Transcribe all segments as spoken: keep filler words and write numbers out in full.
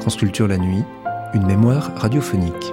France Culture la nuit, une mémoire radiophonique.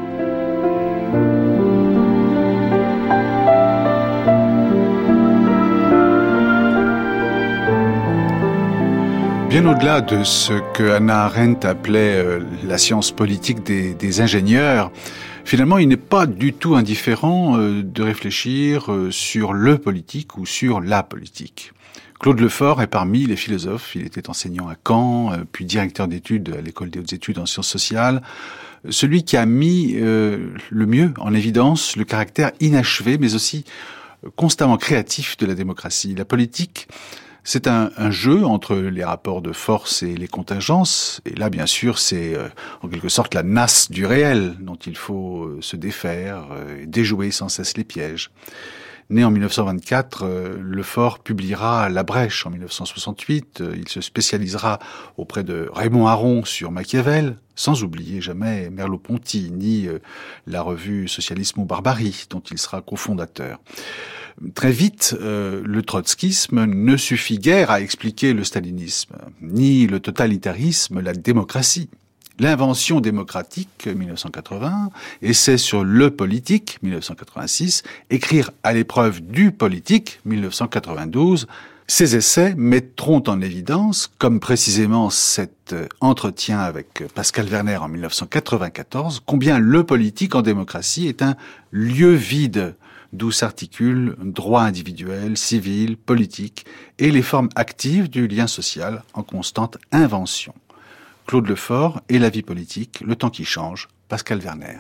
Bien au-delà de ce que Hannah Arendt appelait euh, la science politique des, des ingénieurs, finalement, il n'est pas du tout indifférent euh, de réfléchir euh, sur le politique ou sur la politique. Claude Lefort est parmi les philosophes. Il était enseignant à Caen, euh, puis directeur d'études à l'École des hautes études en sciences sociales. Celui qui a mis euh, le mieux en évidence le caractère inachevé, mais aussi euh, constamment créatif de la démocratie. La politique, c'est un, un jeu entre les rapports de force et les contingences. Et là, bien sûr, c'est euh, en quelque sorte la nasse du réel dont il faut euh, se défaire euh, et déjouer sans cesse les pièges. Né en dix-neuf cent vingt-quatre, euh, Lefort publiera La Brèche en dix-neuf cent soixante-huit. Euh, il se spécialisera auprès de Raymond Aron sur Machiavel, sans oublier jamais Merleau-Ponty, ni euh, la revue Socialisme ou Barbarie, dont il sera cofondateur. Très vite, euh, le trotskisme ne suffit guère à expliquer le stalinisme, ni le totalitarisme, la démocratie. L'invention démocratique, dix-neuf cent quatre-vingts, Essai sur le politique, dix-neuf cent quatre-vingt-six, Écrire à l'épreuve du politique, dix-neuf cent quatre-vingt-douze. Ces essais mettront en évidence, comme précisément cet entretien avec Pascal Werner en dix-neuf cent quatre-vingt-quatorze, combien le politique en démocratie est un lieu vide, d'où s'articulent droit individuel, civil, politique, et les formes actives du lien social en constante invention. Claude Lefort et la vie politique, le temps qui change, Pascal Werner.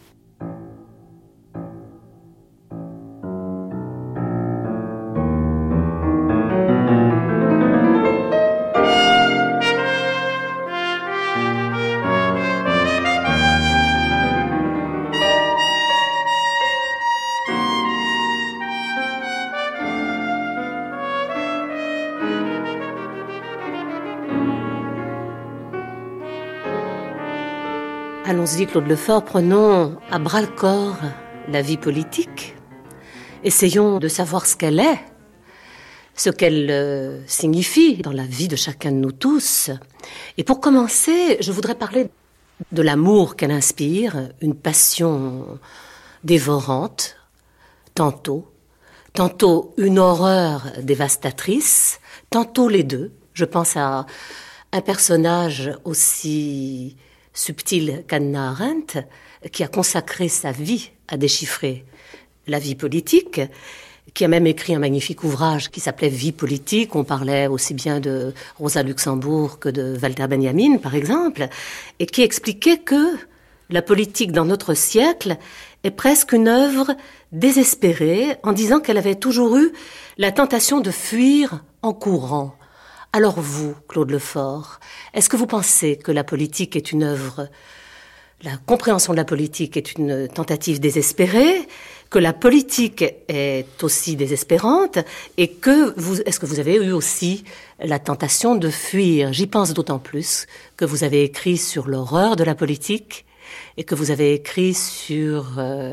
Allons-y, Claude Lefort, prenons à bras-le-corps la vie politique. Essayons de savoir ce qu'elle est, ce qu'elle euh, signifie dans la vie de chacun de nous tous. Et pour commencer, je voudrais parler de l'amour qu'elle inspire, une passion dévorante, tantôt, tantôt une horreur dévastatrice, tantôt les deux. Je pense à un personnage aussi subtil qu'Hannah Arendt, qui a consacré sa vie à déchiffrer la vie politique, qui a même écrit un magnifique ouvrage qui s'appelait Vie politique. On parlait aussi bien de Rosa Luxembourg que de Walter Benjamin, par exemple, et qui expliquait que la politique dans notre siècle est presque une œuvre désespérée, en disant qu'elle avait toujours eu la tentation de fuir en courant. Alors vous, Claude Lefort, est-ce que vous pensez que la politique est une œuvre, la compréhension de la politique est une tentative désespérée, que la politique est aussi désespérante, et que vous, est-ce que vous avez eu aussi la tentation de fuir? J'y pense d'autant plus que vous avez écrit sur l'horreur de la politique, et que vous avez écrit sur, euh,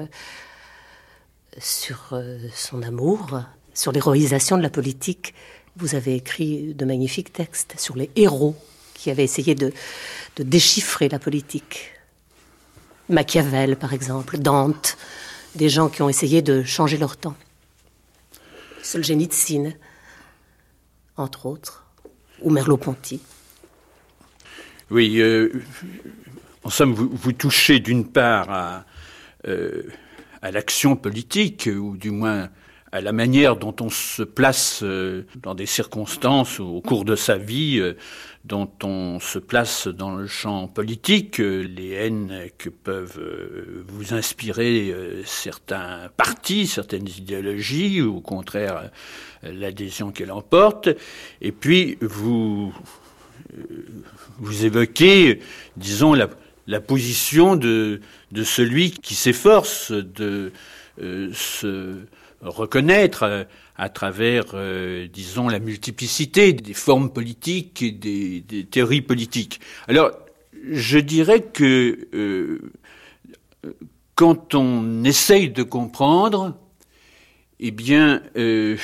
sur euh, son amour, sur l'héroïsation de la politique. Vous avez écrit de magnifiques textes sur les héros qui avaient essayé de, de déchiffrer la politique. Machiavel, par exemple, Dante, des gens qui ont essayé de changer leur temps. Solzhenitsyn, entre autres, ou Merleau-Ponty. Oui, euh, en somme, vous, vous touchez d'une part à, euh, à l'action politique, ou du moins à la manière dont on se place euh, dans des circonstances au cours de sa vie, euh, dont on se place dans le champ politique, euh, les haines que peuvent euh, vous inspirer euh, certains partis, certaines idéologies, ou au contraire euh, l'adhésion qu'elle emporte. Et puis vous euh, vous évoquez, disons, la, la position de de celui qui s'efforce de euh, se reconnaître euh, à travers, euh, disons, la multiplicité des formes politiques et des, des théories politiques. Alors, je dirais que euh, quand on essaye de comprendre, eh bien, euh,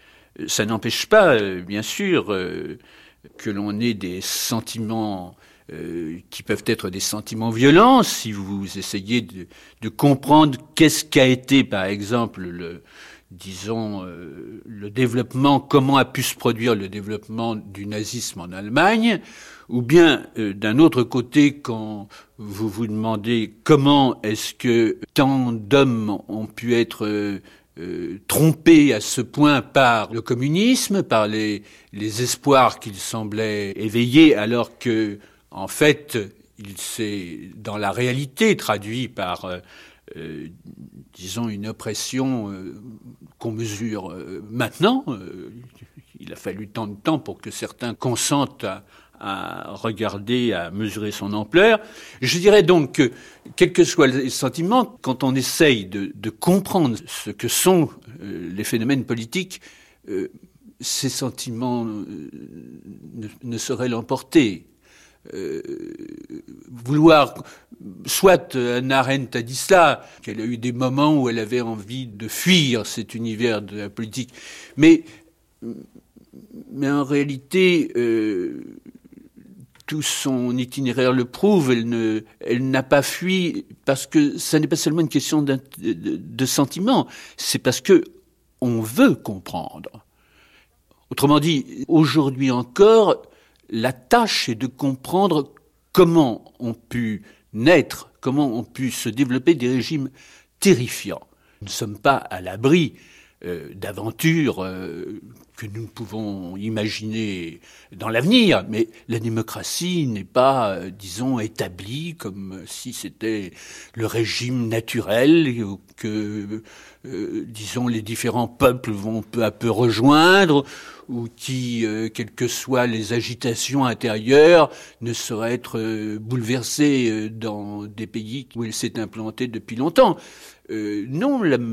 ça n'empêche pas, euh, bien sûr, euh, que l'on ait des sentiments euh, qui peuvent être des sentiments violents, si vous essayez de, de comprendre qu'est-ce qu'a été, par exemple, le, disons, euh, le développement, comment a pu se produire le développement du nazisme en Allemagne, ou bien, euh, d'un autre côté, quand vous vous demandez comment est-ce que tant d'hommes ont pu être euh, Euh, trompé à ce point par le communisme, par les, les espoirs qu'il semblait éveiller, alors que, en fait, il s'est, dans la réalité, traduit par, euh, euh, disons, une oppression euh, qu'on mesure euh, maintenant. Euh, il a fallu tant de temps pour que certains consentent à, à regarder, à mesurer son ampleur. Je dirais donc que, quels que soient les sentiments, quand on essaye de, de comprendre ce que sont euh, les phénomènes politiques, euh, ces sentiments euh, ne, ne sauraient l'emporter. Euh, vouloir, soit Hannah Arendt a dit cela, qu'elle a eu des moments où elle avait envie de fuir cet univers de la politique, mais, mais en réalité, euh, tout son itinéraire le prouve, elle, ne, elle n'a pas fui parce que ça n'est pas seulement une question de, de, de sentiment, c'est parce que on veut comprendre. Autrement dit, aujourd'hui encore, la tâche est de comprendre comment ont pu naître, comment ont pu se développer des régimes terrifiants. Nous ne sommes pas à l'abri euh, d'aventures euh, que nous pouvons imaginer dans l'avenir, mais la démocratie n'est pas, euh, disons, établie comme si c'était le régime naturel que, euh, disons, les différents peuples vont peu à peu rejoindre, ou qui, euh, quelles que soient les agitations intérieures, ne saurait être euh, bouleversée euh, dans des pays où elle s'est implantée depuis longtemps. Euh, non, la,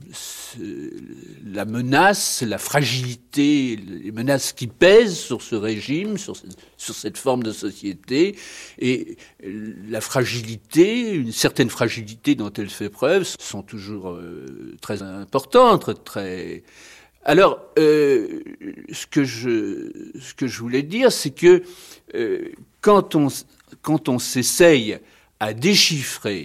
la menace, la fragilité, les menaces qui pèsent sur ce régime, sur, sur cette forme de société, et la fragilité, une certaine fragilité dont elle fait preuve, sont toujours euh, très importantes, très... Alors, euh, ce que je ce que je voulais dire, c'est que euh, quand on quand on s'essaye à déchiffrer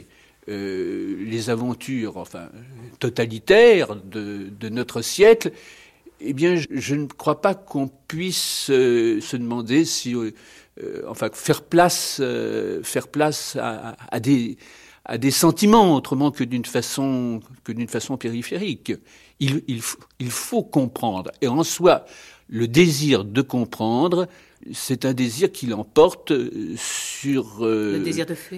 euh, les aventures, enfin totalitaires de de notre siècle, eh bien, je, je ne crois pas qu'on puisse euh, se demander si, euh, enfin, faire place euh, faire place à, à des à des sentiments autrement que d'une façon que d'une façon périphérique. Il, il, il faut comprendre. Et en soi, le désir de comprendre, c'est un désir qui l'emporte sur... Euh, le désir de fuir ?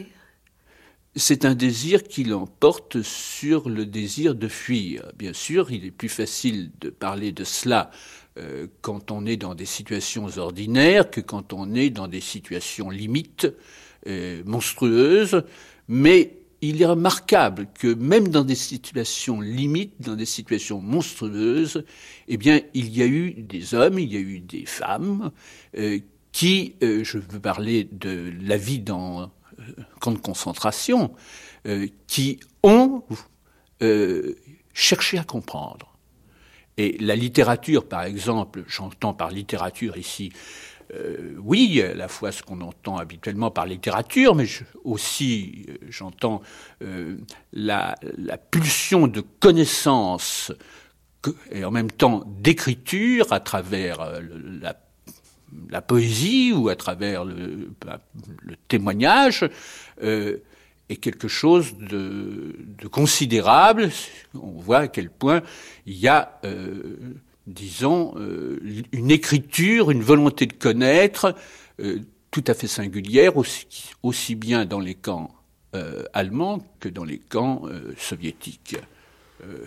C'est un désir qui l'emporte sur le désir de fuir. Bien sûr, il est plus facile de parler de cela euh, quand on est dans des situations ordinaires que quand on est dans des situations limites, euh, monstrueuses, mais... il est remarquable que même dans des situations limites, dans des situations monstrueuses, eh bien, il y a eu des hommes, il y a eu des femmes euh, qui, euh, je veux parler de la vie dans euh, camps de concentration, euh, qui ont euh, cherché à comprendre. Et la littérature, par exemple, j'entends par littérature ici, Euh, oui, à la fois ce qu'on entend habituellement par littérature, mais je, aussi euh, j'entends euh, la, la pulsion de connaissance que, et en même temps d'écriture à travers euh, la, la poésie ou à travers le, le témoignage euh, est quelque chose de, de considérable. On voit à quel point il y a... Euh, disons, euh, une écriture, une volonté de connaître euh, tout à fait singulière, aussi, aussi bien dans les camps euh, allemands que dans les camps euh, soviétiques. Euh,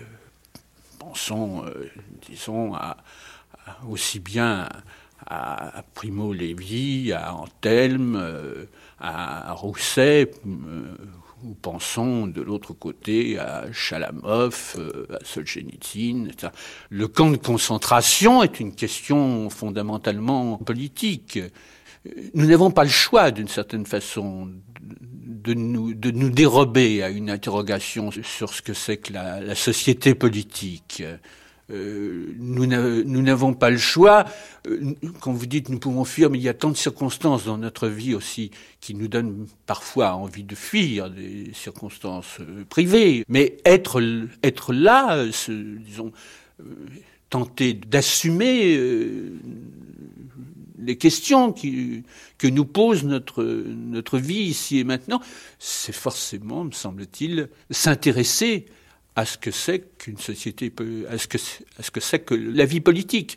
pensons, euh, disons, à, à, aussi bien à, à Primo Levi, à Antelme, euh, à, à Rousset, euh, ou pensons de l'autre côté à Chalamov, à Solzhenitsyn, et cetera. Le camp de concentration est une question fondamentalement politique. Nous n'avons pas le choix, d'une certaine façon, de nous, de nous dérober à une interrogation sur ce que c'est que la, la société politique. euh, nous, n'a, nous n'avons pas le choix. Euh, quand vous dites nous pouvons fuir, mais il y a tant de circonstances dans notre vie aussi qui nous donnent parfois envie de fuir, des circonstances euh, privées. Mais être, être là, euh, ce, disons, euh, tenter d'assumer euh, les questions qui, que nous pose notre, notre vie ici et maintenant, c'est forcément, me semble-t-il, s'intéresser à ce que c'est qu'une société, à ce que, à ce que c'est que la vie politique.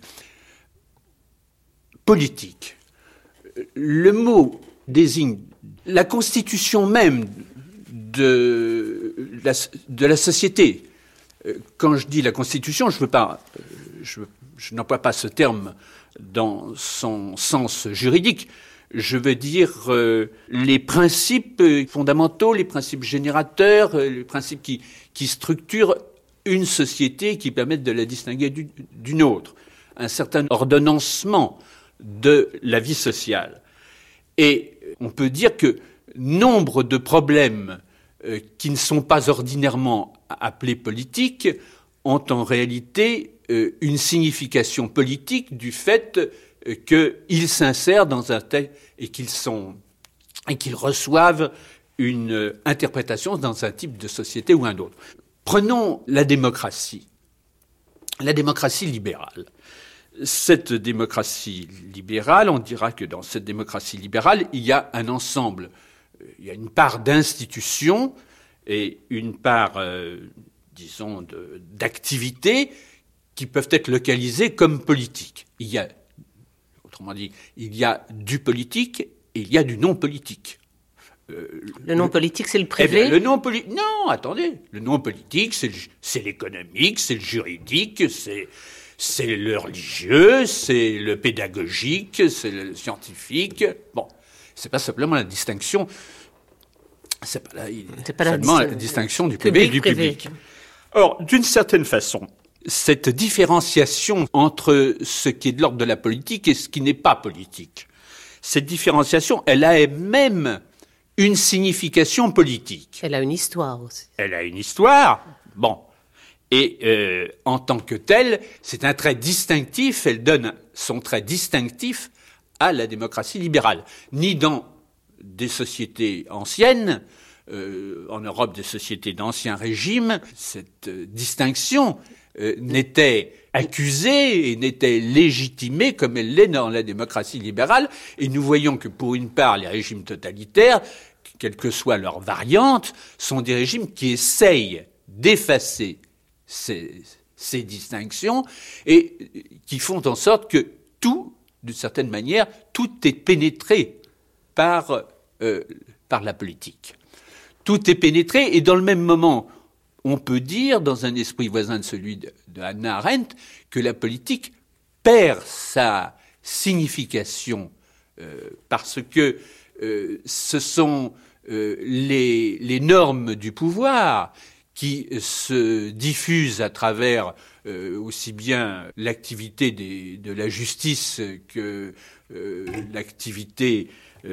Politique. Le mot désigne la constitution même de la, de la société. Quand je dis la constitution, je veux pas, je, je n'emploie pas ce terme dans son sens juridique. Je veux dire euh, les principes fondamentaux, les principes générateurs, euh, les principes qui, qui structurent une société, qui permettent de la distinguer du, d'une autre. Un certain ordonnancement de la vie sociale. Et on peut dire que nombre de problèmes euh, qui ne sont pas ordinairement appelés politiques ont en réalité euh, une signification politique du fait euh, qu'ils s'insèrent dans un tel et qu'ils sont et qu'ils reçoivent une euh, interprétation dans un type de société ou un autre. Prenons la démocratie, la démocratie libérale. Cette démocratie libérale, on dira que dans cette démocratie libérale, il y a un ensemble, il y a une part d'institutions et une part, euh, disons, de, d'activités qui peuvent être localisées comme politiques. Il y a, autrement dit, il y a du politique et il y a du non-politique. Euh, le non-politique, c'est le privé ? Eh bien, le non-politique, non, attendez. Le non-politique, c'est, le, c'est l'économique, c'est le juridique, c'est... C'est le religieux, c'est le pédagogique, c'est le scientifique. Bon, c'est pas simplement la distinction, c'est pas, la, c'est pas seulement la, distin- la distinction du privé et du public. Or, d'une certaine façon, cette différenciation entre ce qui est de l'ordre de la politique et ce qui n'est pas politique, cette différenciation, elle a même une signification politique. Elle a une histoire aussi. Elle a une histoire, bon. Et euh, en tant que telle, c'est un trait distinctif, elle donne son trait distinctif à la démocratie libérale. Ni dans des sociétés anciennes, euh, en Europe des sociétés d'ancien régime, cette euh, distinction euh, n'était accusée et n'était légitimée comme elle l'est dans la démocratie libérale. Et nous voyons que pour une part, les régimes totalitaires, quelles que soient leurs variantes, sont des régimes qui essayent d'effacer Ces, ces distinctions et qui font en sorte que tout, d'une certaine manière, tout est pénétré par, euh, par la politique. Tout est pénétré et dans le même moment, on peut dire, dans un esprit voisin de celui de, de Hannah Arendt, que la politique perd sa signification euh, parce que euh, ce sont euh, les, les normes du pouvoir qui se diffuse à travers euh, aussi bien l'activité des, de la justice que euh, l'activité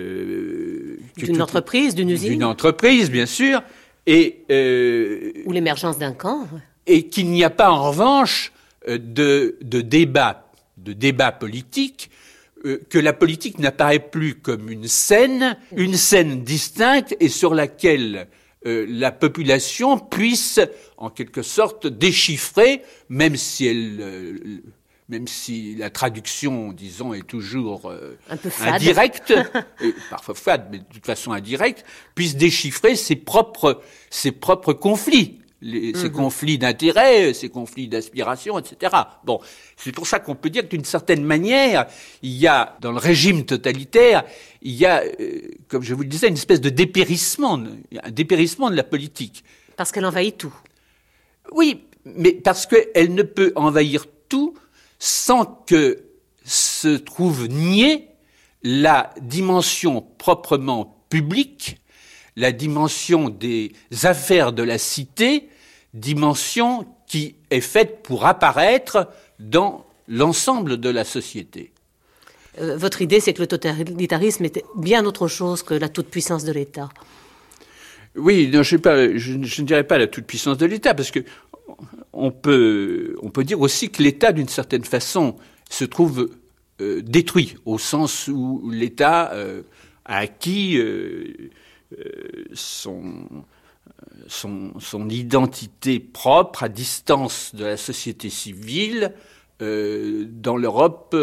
euh, que d'une tout, entreprise, d'une usine, d'une entreprise, bien sûr, et euh, ou l'émergence d'un camp, et qu'il n'y a pas en revanche de, de débat, de débat politique, euh, que la politique n'apparaît plus comme une scène, une scène distincte et sur laquelle Euh, la population puisse, en quelque sorte, déchiffrer, même si elle, euh, même si la traduction, disons, est toujours euh, un peu fade. indirecte, et parfois fade, mais de toute façon indirecte, puisse déchiffrer ses propres, ses propres conflits, les, mm-hmm. ses conflits d'intérêts, ses conflits d'aspiration, et cetera. Bon, c'est pour ça qu'on peut dire que d'une certaine manière, il y a, dans le régime totalitaire, il y a, euh, comme je vous le disais, une espèce de dépérissement, un dépérissement de la politique. Parce qu'elle envahit tout. Oui, mais parce qu'elle ne peut envahir tout sans que se trouve niée la dimension proprement publique, la dimension des affaires de la cité, dimension qui est faite pour apparaître dans l'ensemble de la société. Euh, votre idée, c'est que le totalitarisme était bien autre chose que la toute-puissance de l'État. Oui, non, je, sais pas, je, je ne dirais pas la toute-puissance de l'État, parce que on peut, on peut dire aussi que l'État, d'une certaine façon, se trouve euh, détruit, au sens où l'État euh, a acquis euh, euh, son, son, son identité propre à distance de la société civile euh, dans l'Europe,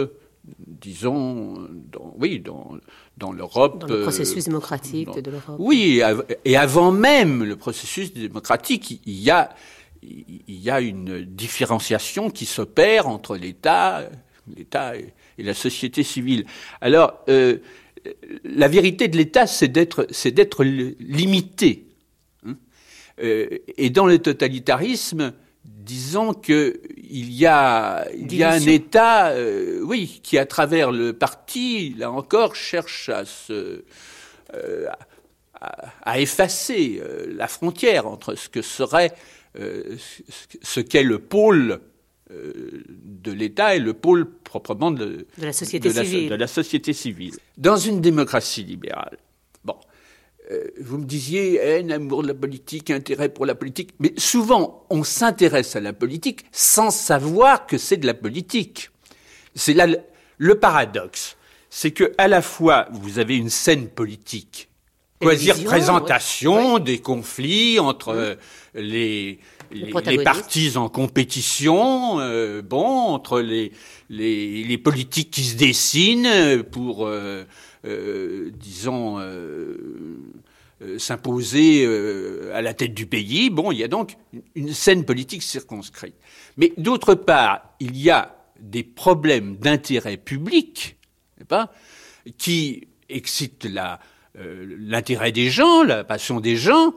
disons, dans, oui, dans, dans l'Europe... Dans le processus euh, démocratique dans, de l'Europe. Oui, et avant même le processus démocratique, il y a, il y a une différenciation qui s'opère entre l'État, l'État et, et la société civile. Alors, euh, la vérité de l'État, c'est d'être, c'est d'être limité. Hein, euh, et dans le totalitarisme, disons que il y a, il y a un État, euh, oui, qui à travers le parti, là encore, cherche à se, euh, à, à effacer euh, la frontière entre ce que serait, euh, ce qu'est le pôle euh, de l'État et le pôle proprement de, de la société de la, civile. de la société civile. Dans une démocratie libérale, bon. Euh, vous me disiez haine, amour de la politique, intérêt pour la politique, mais souvent on s'intéresse à la politique sans savoir que c'est de la politique. C'est là le, le paradoxe, c'est que à la fois vous avez une scène politique, quoi dire présentation ouais. des conflits entre euh, les, les, les partis en compétition, euh, bon entre les, les les politiques qui se dessinent pour euh, Euh, disons, euh, euh, s'imposer euh, à la tête du pays. Bon, il y a donc une scène politique circonscrite. Mais d'autre part, il y a des problèmes d'intérêt public, n'est-ce pas, qui excitent la, euh, l'intérêt des gens, la passion des gens,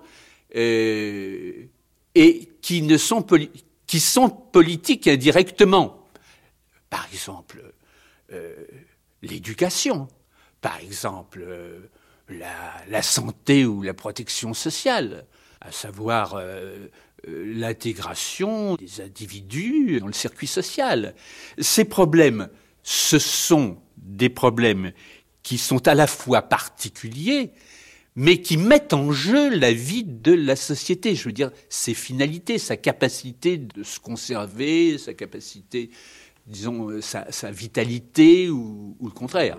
euh, et qui ne sont poli- qui sont politiques indirectement. Par exemple, euh, l'éducation. Par exemple, euh, la, la santé ou la protection sociale, à savoir euh, euh, l'intégration des individus dans le circuit social. Ces problèmes, ce sont des problèmes qui sont à la fois particuliers, mais qui mettent en jeu la vie de la société. Je veux dire, ses finalités, sa capacité de se conserver, sa capacité, disons, sa, sa vitalité ou, ou le contraire.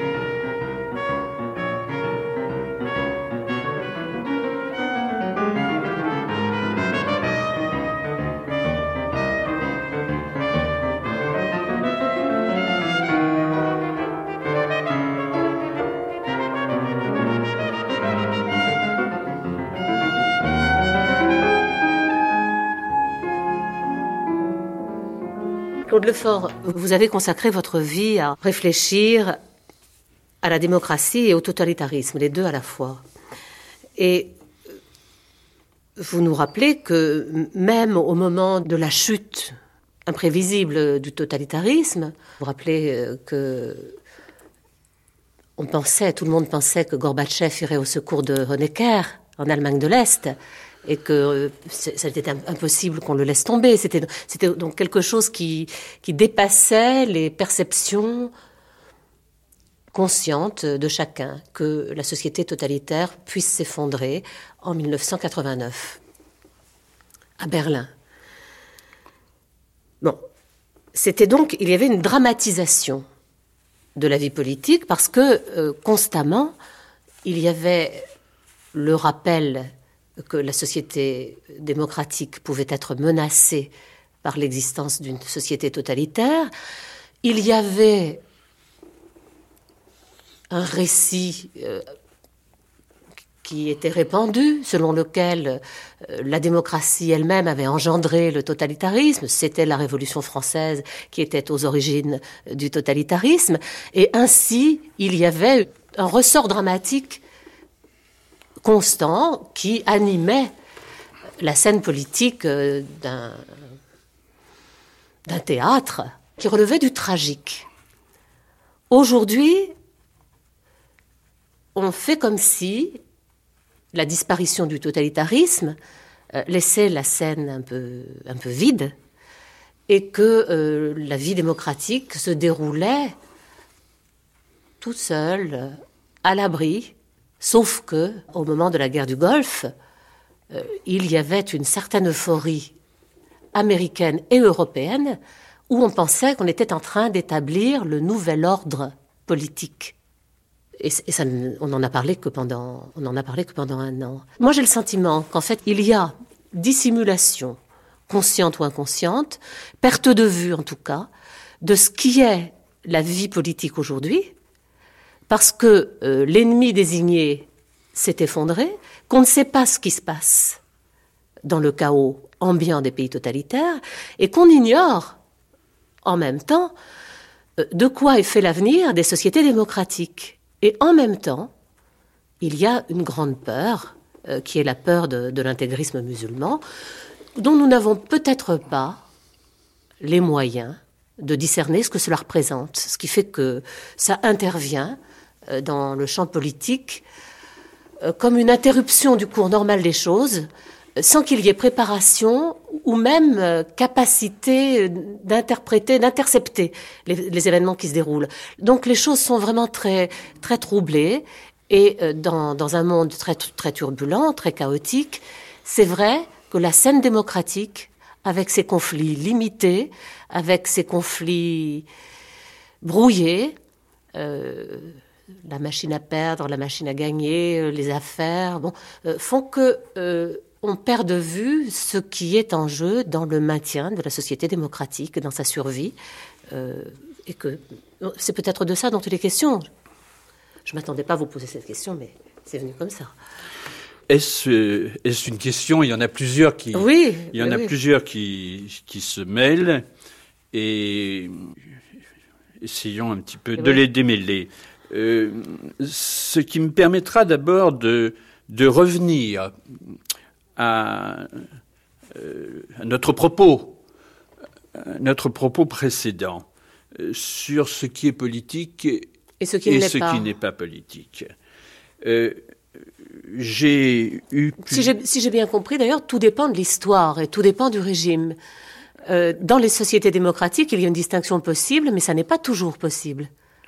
Claude Lefort, vous avez consacré votre vie à réfléchir à la démocratie et au totalitarisme, les deux à la fois. Et vous nous rappelez que même au moment de la chute imprévisible du totalitarisme, vous vous rappelez que on pensait, tout le monde pensait que Gorbatchev irait au secours de Honecker en Allemagne de l'Est, et que ça était impossible qu'on le laisse tomber. C'était, c'était donc quelque chose qui, qui dépassait les perceptions conscientes de chacun, que la société totalitaire puisse s'effondrer en dix-neuf cent quatre-vingt-neuf, à Berlin. Bon, c'était donc, il y avait une dramatisation de la vie politique, parce que euh, constamment, il y avait le rappel que la société démocratique pouvait être menacée par l'existence d'une société totalitaire. Il y avait un récit euh, qui était répandu, selon lequel euh, la démocratie elle-même avait engendré le totalitarisme. C'était la Révolution française qui était aux origines du totalitarisme. Et ainsi, il y avait un ressort dramatique constant qui animait la scène politique d'un, d'un théâtre qui relevait du tragique. Aujourd'hui, on fait comme si la disparition du totalitarisme euh, laissait la scène un peu, un peu vide et que euh, la vie démocratique se déroulait toute seule, à l'abri. Sauf que, au moment de la guerre du Golfe, euh, il y avait une certaine euphorie américaine et européenne, où on pensait qu'on était en train d'établir le nouvel ordre politique. Et, et ça, on n'en a parlé que pendant, on n'en a parlé que pendant un an. Moi, j'ai le sentiment qu'en fait, il y a dissimulation, consciente ou inconsciente, perte de vue en tout cas, de ce qui est la vie politique aujourd'hui, parce que euh, l'ennemi désigné s'est effondré, qu'on ne sait pas ce qui se passe dans le chaos ambiant des pays totalitaires, et qu'on ignore en même temps euh, de quoi est fait l'avenir des sociétés démocratiques. Et en même temps, il y a une grande peur, euh, qui est la peur de, de l'intégrisme musulman, dont nous n'avons peut-être pas les moyens de discerner ce que cela représente, ce qui fait que ça intervient euh, dans le champ politique euh, comme une interruption du cours normal des choses, euh, sans qu'il y ait préparation ou même euh, capacité d'interpréter, d'intercepter les, les événements qui se déroulent. Donc les choses sont vraiment très, très troublées, et euh, dans, dans un monde très, très turbulent, très chaotique, c'est vrai que la scène démocratique, avec ses conflits limités, avec ses conflits brouillés, euh, la machine à perdre, la machine à gagner, euh, les affaires, bon, euh, font que euh, on perd de vue ce qui est en jeu dans le maintien de la société démocratique, dans sa survie, euh, et que c'est peut-être de ça dont il est question. Je ne m'attendais pas à vous poser cette question, mais c'est venu comme ça. Est-ce, est-ce une question? Il y en a plusieurs qui, oui, il y en oui, a oui. plusieurs qui, qui se mêlent, et essayons un petit peu oui. de les démêler. Euh, ce qui me permettra d'abord de, de revenir à, euh, à notre propos, à notre propos précédent, euh, sur ce qui est politique et ce qui, et ne, ce pas. qui n'est pas politique. Euh, J'ai eu... Si j'ai, si j'ai bien compris, d'ailleurs, tout dépend de l'histoire et tout dépend du régime. Euh, dans les sociétés démocratiques, il y a une distinction possible, mais ça n'est pas toujours possible.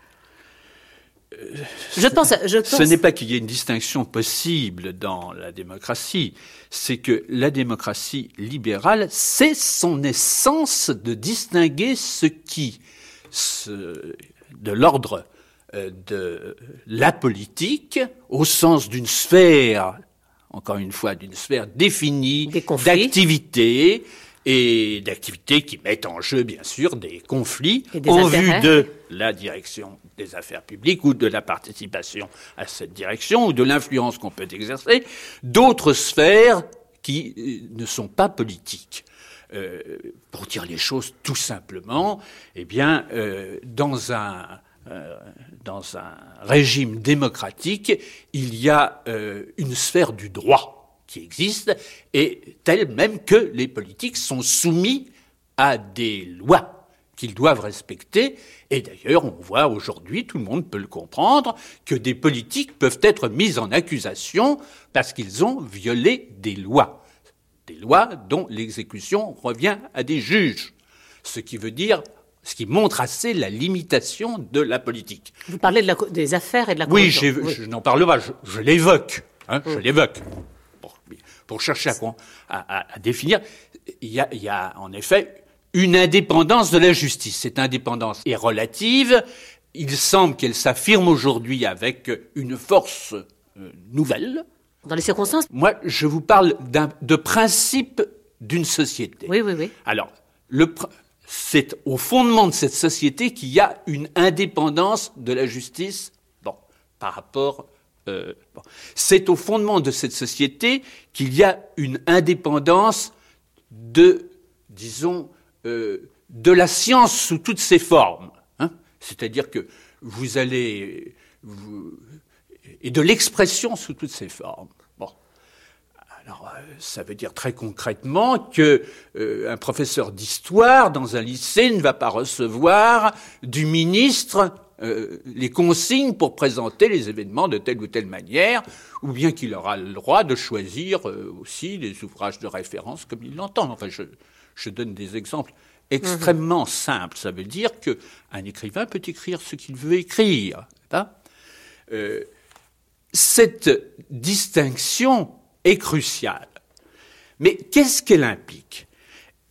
Euh, je pense, je pense... Ce n'est pas qu'il y ait une distinction possible dans la démocratie, c'est que la démocratie libérale, c'est son essence de distinguer ce qui, ce, de l'ordre de la politique, au sens d'une sphère, encore une fois, d'une sphère définie d'activités, et d'activités qui mettent en jeu, bien sûr, des conflits en vue de la direction des affaires publiques ou de la participation à cette direction ou de l'influence qu'on peut exercer, d'autres sphères qui ne sont pas politiques. Euh, pour dire les choses tout simplement, eh bien, euh, dans un Euh, dans un régime démocratique, il y a euh, une sphère du droit qui existe, et telle même que les politiques sont soumis à des lois qu'ils doivent respecter. Et d'ailleurs, on voit aujourd'hui, tout le monde peut le comprendre, que des politiques peuvent être mis en accusation parce qu'ils ont violé des lois. Des lois dont l'exécution revient à des juges. Ce qui veut dire... ce qui montre assez la limitation de la politique. Vous parlez de la, des affaires et de la corruption. Oui, oui. je n'en parle pas, je, je l'évoque. Hein, oui. Je l'évoque. Pour, pour chercher à, à, à définir, il y, a, il y a en effet une indépendance de la justice. Cette indépendance est relative. Il semble qu'elle s'affirme aujourd'hui avec une force euh, nouvelle. Dans les circonstances ? Moi, je vous parle d'un, de principe d'une société. Oui, oui, oui. Alors, le... c'est au fondement de cette société qu'il y a une indépendance de la justice, bon, par rapport... Euh, bon. C'est au fondement de cette société qu'il y a une indépendance de, disons, euh, de la science sous toutes ses formes. Hein. C'est-à-dire que vous allez... Vous, et de l'expression sous toutes ses formes. Bon. Alors, ça veut dire très concrètement que euh, un professeur d'histoire dans un lycée ne va pas recevoir du ministre euh, les consignes pour présenter les événements de telle ou telle manière, ou bien qu'il aura le droit de choisir euh, aussi les ouvrages de référence comme il l'entend. Enfin, je, je donne des exemples extrêmement mmh. simples. Ça veut dire qu'un écrivain peut écrire ce qu'il veut écrire. Hein euh, cette distinction est cruciale. Mais qu'est-ce qu'elle implique ?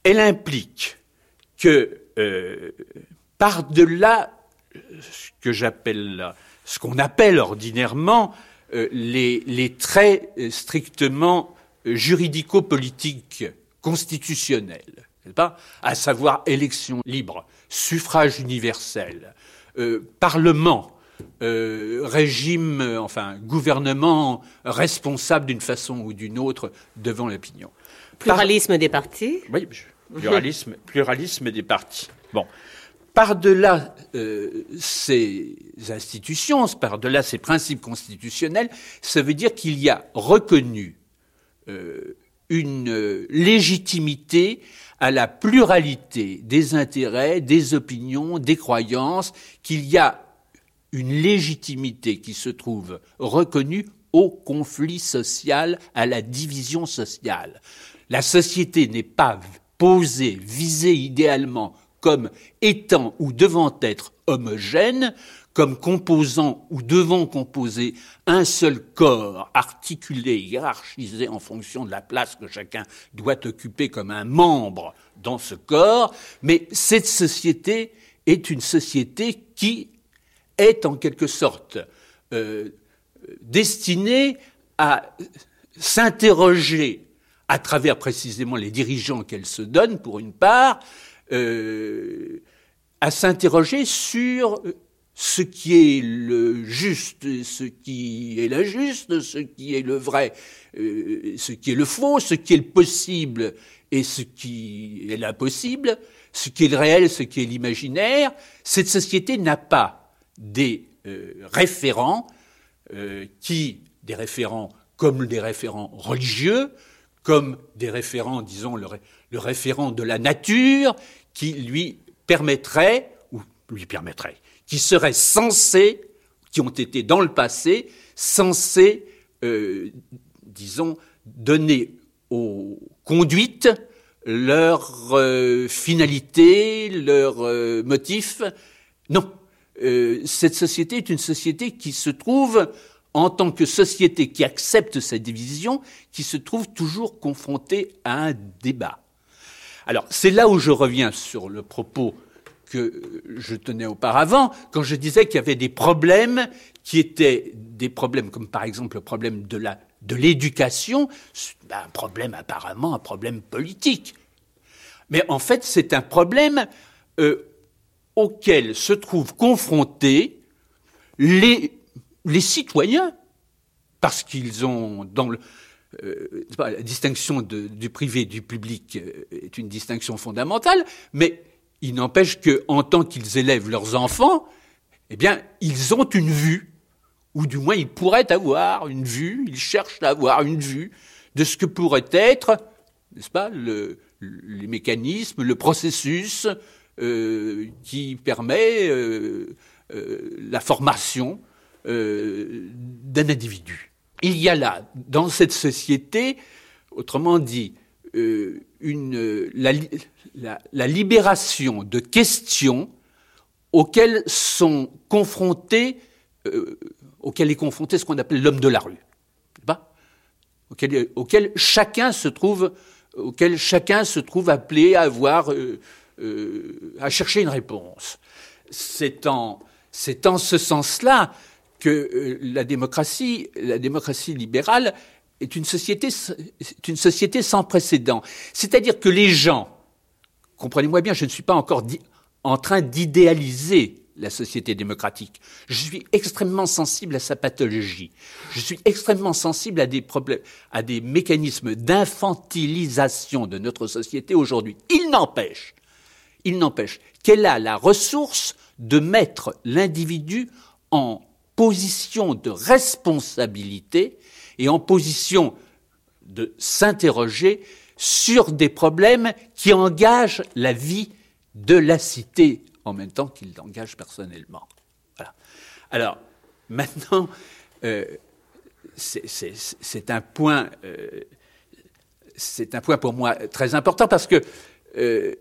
elle implique que euh, par-delà ce que j'appelle, ce qu'on appelle ordinairement euh, les, les traits strictement juridico-politiques, constitutionnels, n'est-ce pas, à savoir élection libre, suffrage universel, euh, parlement, euh, régime, euh, enfin gouvernement responsable d'une façon ou d'une autre devant l'opinion. Pluralisme Par... des partis. Oui, pluralisme, pluralisme des partis. Bon. Par-delà euh, ces institutions, par-delà ces principes constitutionnels, ça veut dire qu'il y a reconnu euh, une euh, légitimité à la pluralité des intérêts, des opinions, des croyances, qu'il y a une légitimité qui se trouve reconnue au conflit social, à la division sociale. La société n'est pas posée, visée idéalement comme étant ou devant être homogène, comme composant ou devant composer un seul corps articulé, hiérarchisé en fonction de la place que chacun doit occuper comme un membre dans ce corps, mais cette société est une société qui est en quelque sorte euh, destinée à s'interroger à travers précisément les dirigeants qu'elle se donne, pour une part, Euh, à s'interroger sur ce qui est le juste, ce qui est l'injuste, ce qui est le vrai, euh, ce qui est le faux, ce qui est le possible et ce qui est l'impossible, ce qui est le réel, ce qui est l'imaginaire. Cette société n'a pas des euh, référents euh, qui, des référents comme des référents religieux, comme des référents, disons, le, le référent de la nature, qui lui permettrait, ou lui permettrait, qui serait censé, qui ont été dans le passé, censés, euh, disons, donner aux conduites leur euh, finalité, leur euh, motif. Non, euh, cette société est une société qui se trouve, en tant que société qui accepte cette division, qui se trouve toujours confrontée à un débat. Alors, c'est là où je reviens sur le propos que je tenais auparavant, quand je disais qu'il y avait des problèmes qui étaient des problèmes comme par exemple le problème de la, de l'éducation, un problème apparemment, un problème politique. Mais en fait, c'est un problème euh, auquel se trouvent confrontés les, les citoyens, parce qu'ils ont dans le... Euh, la distinction de, du privé et du public est une distinction fondamentale, mais il n'empêche qu'en tant qu'ils élèvent leurs enfants, eh bien, ils ont une vue, ou du moins ils pourraient avoir une vue, ils cherchent à avoir une vue de ce que pourrait être, n'est-ce pas, le, les mécanismes, le processus euh, qui permet euh, euh, la formation euh, d'un individu. Il y a là, dans cette société, autrement dit, euh, une, la, la, la libération de questions auxquelles sont confrontés, euh, auxquelles est confronté ce qu'on appelle l'homme de la rue, pas auquel, auquel chacun se trouve, auquel chacun se trouve appelé à avoir, euh, euh, à chercher une réponse. C'est en, c'est en ce sens-là que la démocratie, la démocratie libérale est une société, est une société sans précédent. C'est-à-dire que les gens, comprenez-moi bien, je ne suis pas encore di- en train d'idéaliser la société démocratique. Je suis extrêmement sensible à sa pathologie. Je suis extrêmement sensible à des problèmes, à des mécanismes d'infantilisation de notre société aujourd'hui. Il n'empêche, il n'empêche qu'elle a la ressource de mettre l'individu en position de responsabilité et en position de s'interroger sur des problèmes qui engagent la vie de la cité en même temps qu'il l'engage personnellement. Voilà. Alors, maintenant, euh, c'est, c'est, c'est un point, euh, c'est un point pour moi très important parce que euh,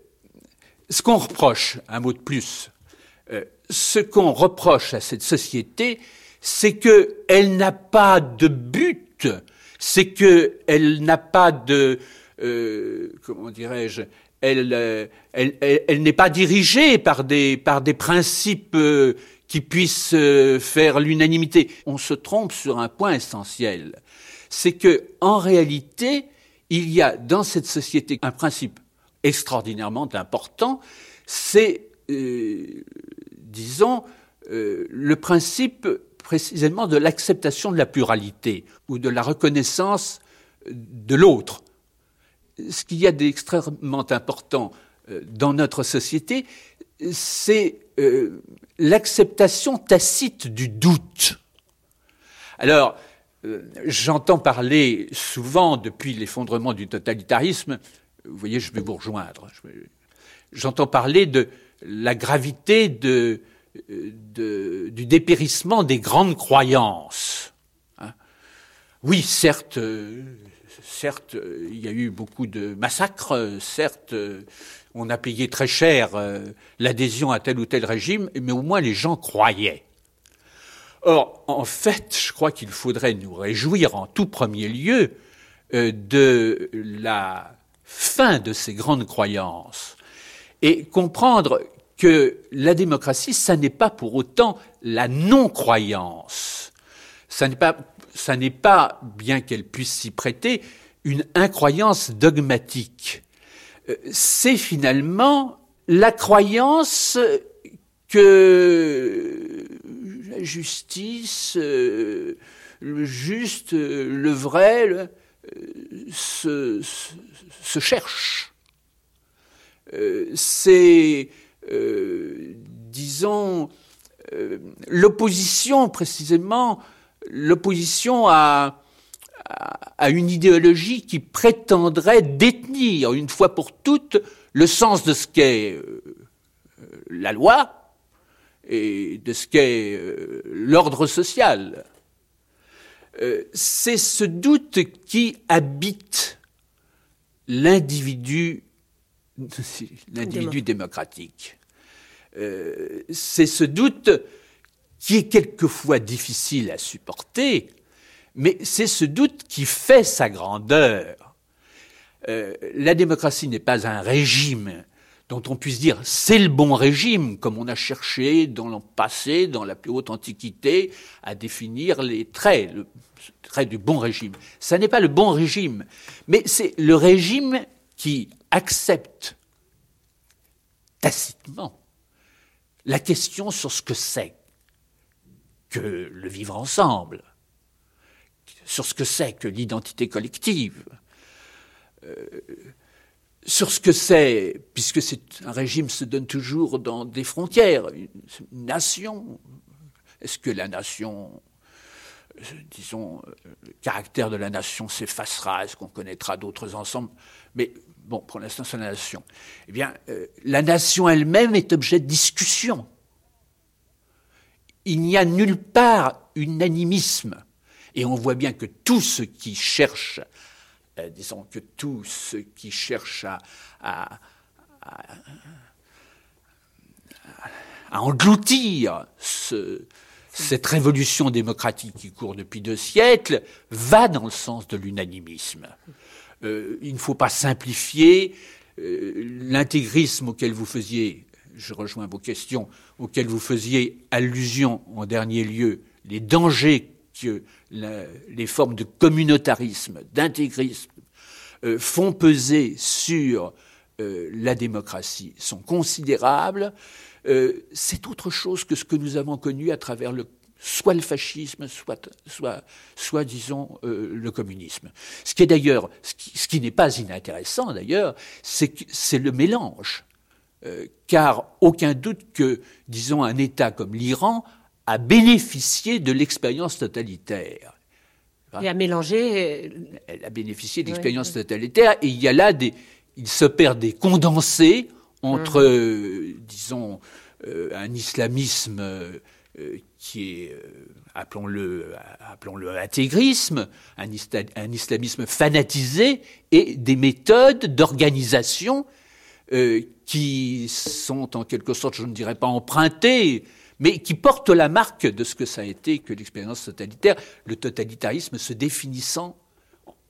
ce qu'on reproche, un mot de plus, euh, ce qu'on reproche à cette société, c'est qu'elle n'a pas de but, c'est qu'elle n'a pas de, euh, comment dirais-je, elle, elle, elle, elle n'est pas dirigée par des, par des principes euh, qui puissent euh, faire l'unanimité. On se trompe sur un point essentiel. C'est que, en réalité, il y a dans cette société un principe extraordinairement important, c'est, euh, disons, euh, le principe précisément de l'acceptation de la pluralité ou de la reconnaissance de l'autre. Ce qu'il y a d'extrêmement important euh, dans notre société, c'est euh, l'acceptation tacite du doute. Alors, euh, j'entends parler souvent, depuis l'effondrement du totalitarisme, vous voyez, je vais vous rejoindre, je vais, j'entends parler de la gravité de, de, du dépérissement des grandes croyances. Hein. Oui, certes... Euh, Certes, il y a eu beaucoup de massacres, certes, on a payé très cher l'adhésion à tel ou tel régime, mais au moins les gens croyaient. Or, en fait, je crois qu'il faudrait nous réjouir en tout premier lieu de la fin de ces grandes croyances et comprendre que la démocratie, ça n'est pas pour autant la non-croyance. Ça n'est pas... Ça n'est pas, bien qu'elle puisse s'y prêter, une incroyance dogmatique. C'est finalement la croyance que la justice, le juste, le vrai, le, se, se cherche. C'est, euh, disons, euh, l'opposition précisément, l'opposition à, à, à une idéologie qui prétendrait détenir une fois pour toutes le sens de ce qu'est euh, la loi et de ce qu'est euh, l'ordre social. Euh, c'est ce doute qui habite l'individu, l'individu démocratique. Euh, c'est ce doute qui est quelquefois difficile à supporter, mais c'est ce doute qui fait sa grandeur. Euh, la démocratie n'est pas un régime dont on puisse dire c'est le bon régime, comme on a cherché dans le passé, dans la plus haute antiquité, à définir les traits, le trait du bon régime. Ça n'est pas le bon régime, mais c'est le régime qui accepte tacitement la question sur ce que c'est que le vivre ensemble, sur ce que c'est que l'identité collective, euh, sur ce que c'est, puisque c'est un régime se donne toujours dans des frontières, une, une nation. Est-ce que la nation, euh, disons, euh, le caractère de la nation s'effacera? Est-ce qu'on connaîtra d'autres ensembles? Mais bon, pour l'instant, c'est la nation. Eh bien, euh, la nation elle-même est objet de discussion. Il n'y a nulle part unanimisme. Et on voit bien que tous ceux qui cherchent, euh, disons que tous ceux qui cherchent à, à, à, à engloutir ce, cette révolution démocratique qui court depuis deux siècles, va dans le sens de l'unanimisme. Euh, il ne faut pas simplifier euh, l'intégrisme auquel vous faisiez... je rejoins vos questions, auxquelles vous faisiez allusion en dernier lieu, les dangers que la, les formes de communautarisme, d'intégrisme euh, font peser sur euh, la démocratie sont considérables. Euh, c'est autre chose que ce que nous avons connu à travers le, soit le fascisme, soit, soit, soit disons, euh, le communisme. Ce qui est d'ailleurs, ce qui, ce qui n'est pas inintéressant d'ailleurs, c'est que c'est le mélange. Euh, car aucun doute que, disons, un État comme l'Iran a bénéficié de l'expérience totalitaire. Enfin, et a mélangé... Elle a bénéficié de l'expérience oui, totalitaire, et il y a là des... Il s'opère des condensés entre, mmh. euh, disons, euh, un islamisme euh, qui est, euh, appelons-le, appelons-le intégrisme, un, isla- un islamisme fanatisé, et des méthodes d'organisation Euh, qui sont en quelque sorte, je ne dirais pas empruntées, mais qui portent la marque de ce que ça a été que l'expérience totalitaire, le totalitarisme se définissant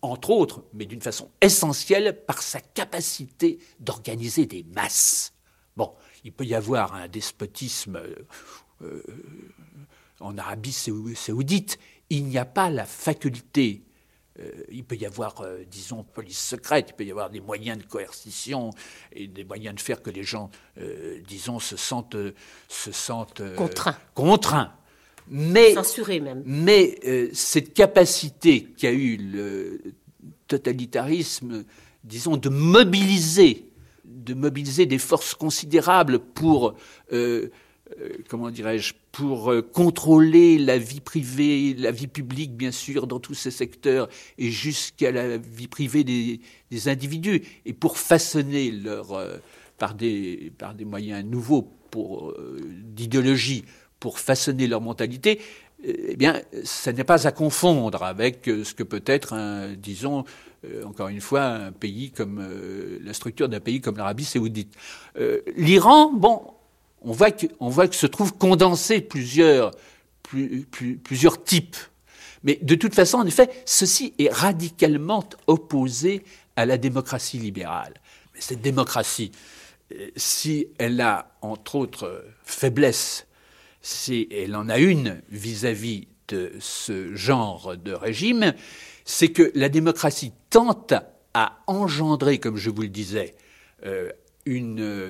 entre autres, mais d'une façon essentielle, par sa capacité d'organiser des masses. Bon, il peut y avoir un despotisme euh, en Arabie saoudite, il n'y a pas la faculté. Euh, il peut y avoir, euh, disons, police secrète, il peut y avoir des moyens de coercition et des moyens de faire que les gens, euh, disons, se sentent, se sentent euh, contraints. contraints. Mais, censurés même. Mais euh, cette capacité qu'a eu le totalitarisme, disons, de mobiliser, de mobiliser des forces considérables pour, euh, euh, comment dirais-je, pour euh, contrôler la vie privée, la vie publique, bien sûr, dans tous ces secteurs, et jusqu'à la vie privée des, des individus, et pour façonner leur, euh, par des, par des moyens nouveaux pour, euh, d'idéologie, pour façonner leur mentalité, eh bien, ça n'est pas à confondre avec ce que peut être, un, disons, euh, encore une fois, un pays comme euh, la structure d'un pays comme l'Arabie saoudite. Euh, L'Iran, bon, on voit que, on voit que se trouvent condensés plusieurs, plus, plus, plusieurs types. Mais de toute façon, en effet, ceci est radicalement opposé à la démocratie libérale. Mais cette démocratie, si elle a, entre autres, faiblesses, si elle en a une vis-à-vis de ce genre de régime, c'est que la démocratie tente à engendrer, comme je vous le disais, euh, une, euh,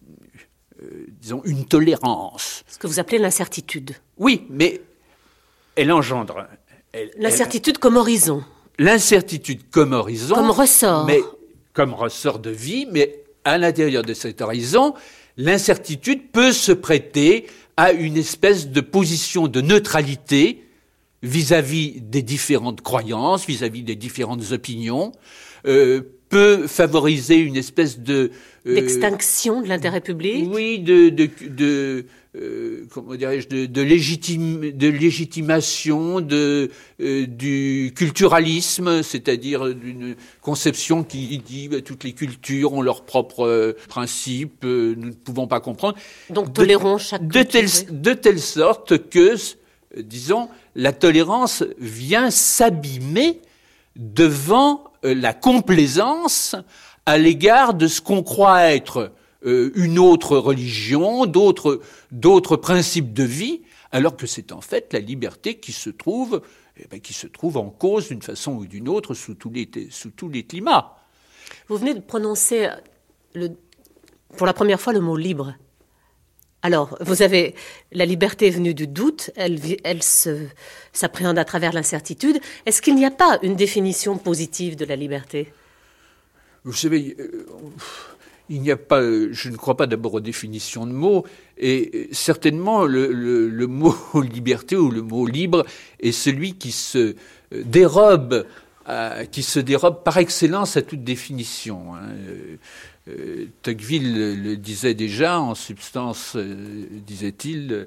disons, une tolérance. Ce que vous appelez l'incertitude. Oui, mais elle engendre... Elle, l'incertitude elle, comme horizon. L'incertitude comme horizon. Comme ressort. Mais, comme ressort de vie, mais à l'intérieur de cet horizon, l'incertitude peut se prêter à une espèce de position de neutralité vis-à-vis des différentes croyances, vis-à-vis des différentes opinions, euh, peut favoriser une espèce de... Euh, d'extinction de l'intérêt public. Oui, de... de, de euh, comment dirais-je, de, de, légitime, de légitimation de, euh, du culturalisme, c'est-à-dire d'une conception qui dit bah, toutes les cultures ont leurs propres euh, principes, euh, nous ne pouvons pas comprendre. Donc tolérons chaque de telle, de telle sorte que, euh, disons, la tolérance vient s'abîmer devant euh, la complaisance à l'égard de ce qu'on croit être Euh, une autre religion, d'autres, d'autres principes de vie, alors que c'est en fait la liberté qui se trouve, eh bien, qui se trouve en cause d'une façon ou d'une autre sous tous les, sous tous les climats. Vous venez de prononcer le, pour la première fois le mot libre. Alors, vous avez la liberté venue du doute, elle, elle se, s'appréhende à travers l'incertitude. Est-ce qu'il n'y a pas une définition positive de la liberté ? Vous savez... Euh, Il n'y a pas, je ne crois pas d'abord aux définitions de mots, et certainement le, le, le mot liberté ou le mot libre est celui qui se dérobe, à, qui se dérobe par excellence à toute définition. Hein. Euh, Tocqueville le, le disait déjà, en substance, euh, disait-il,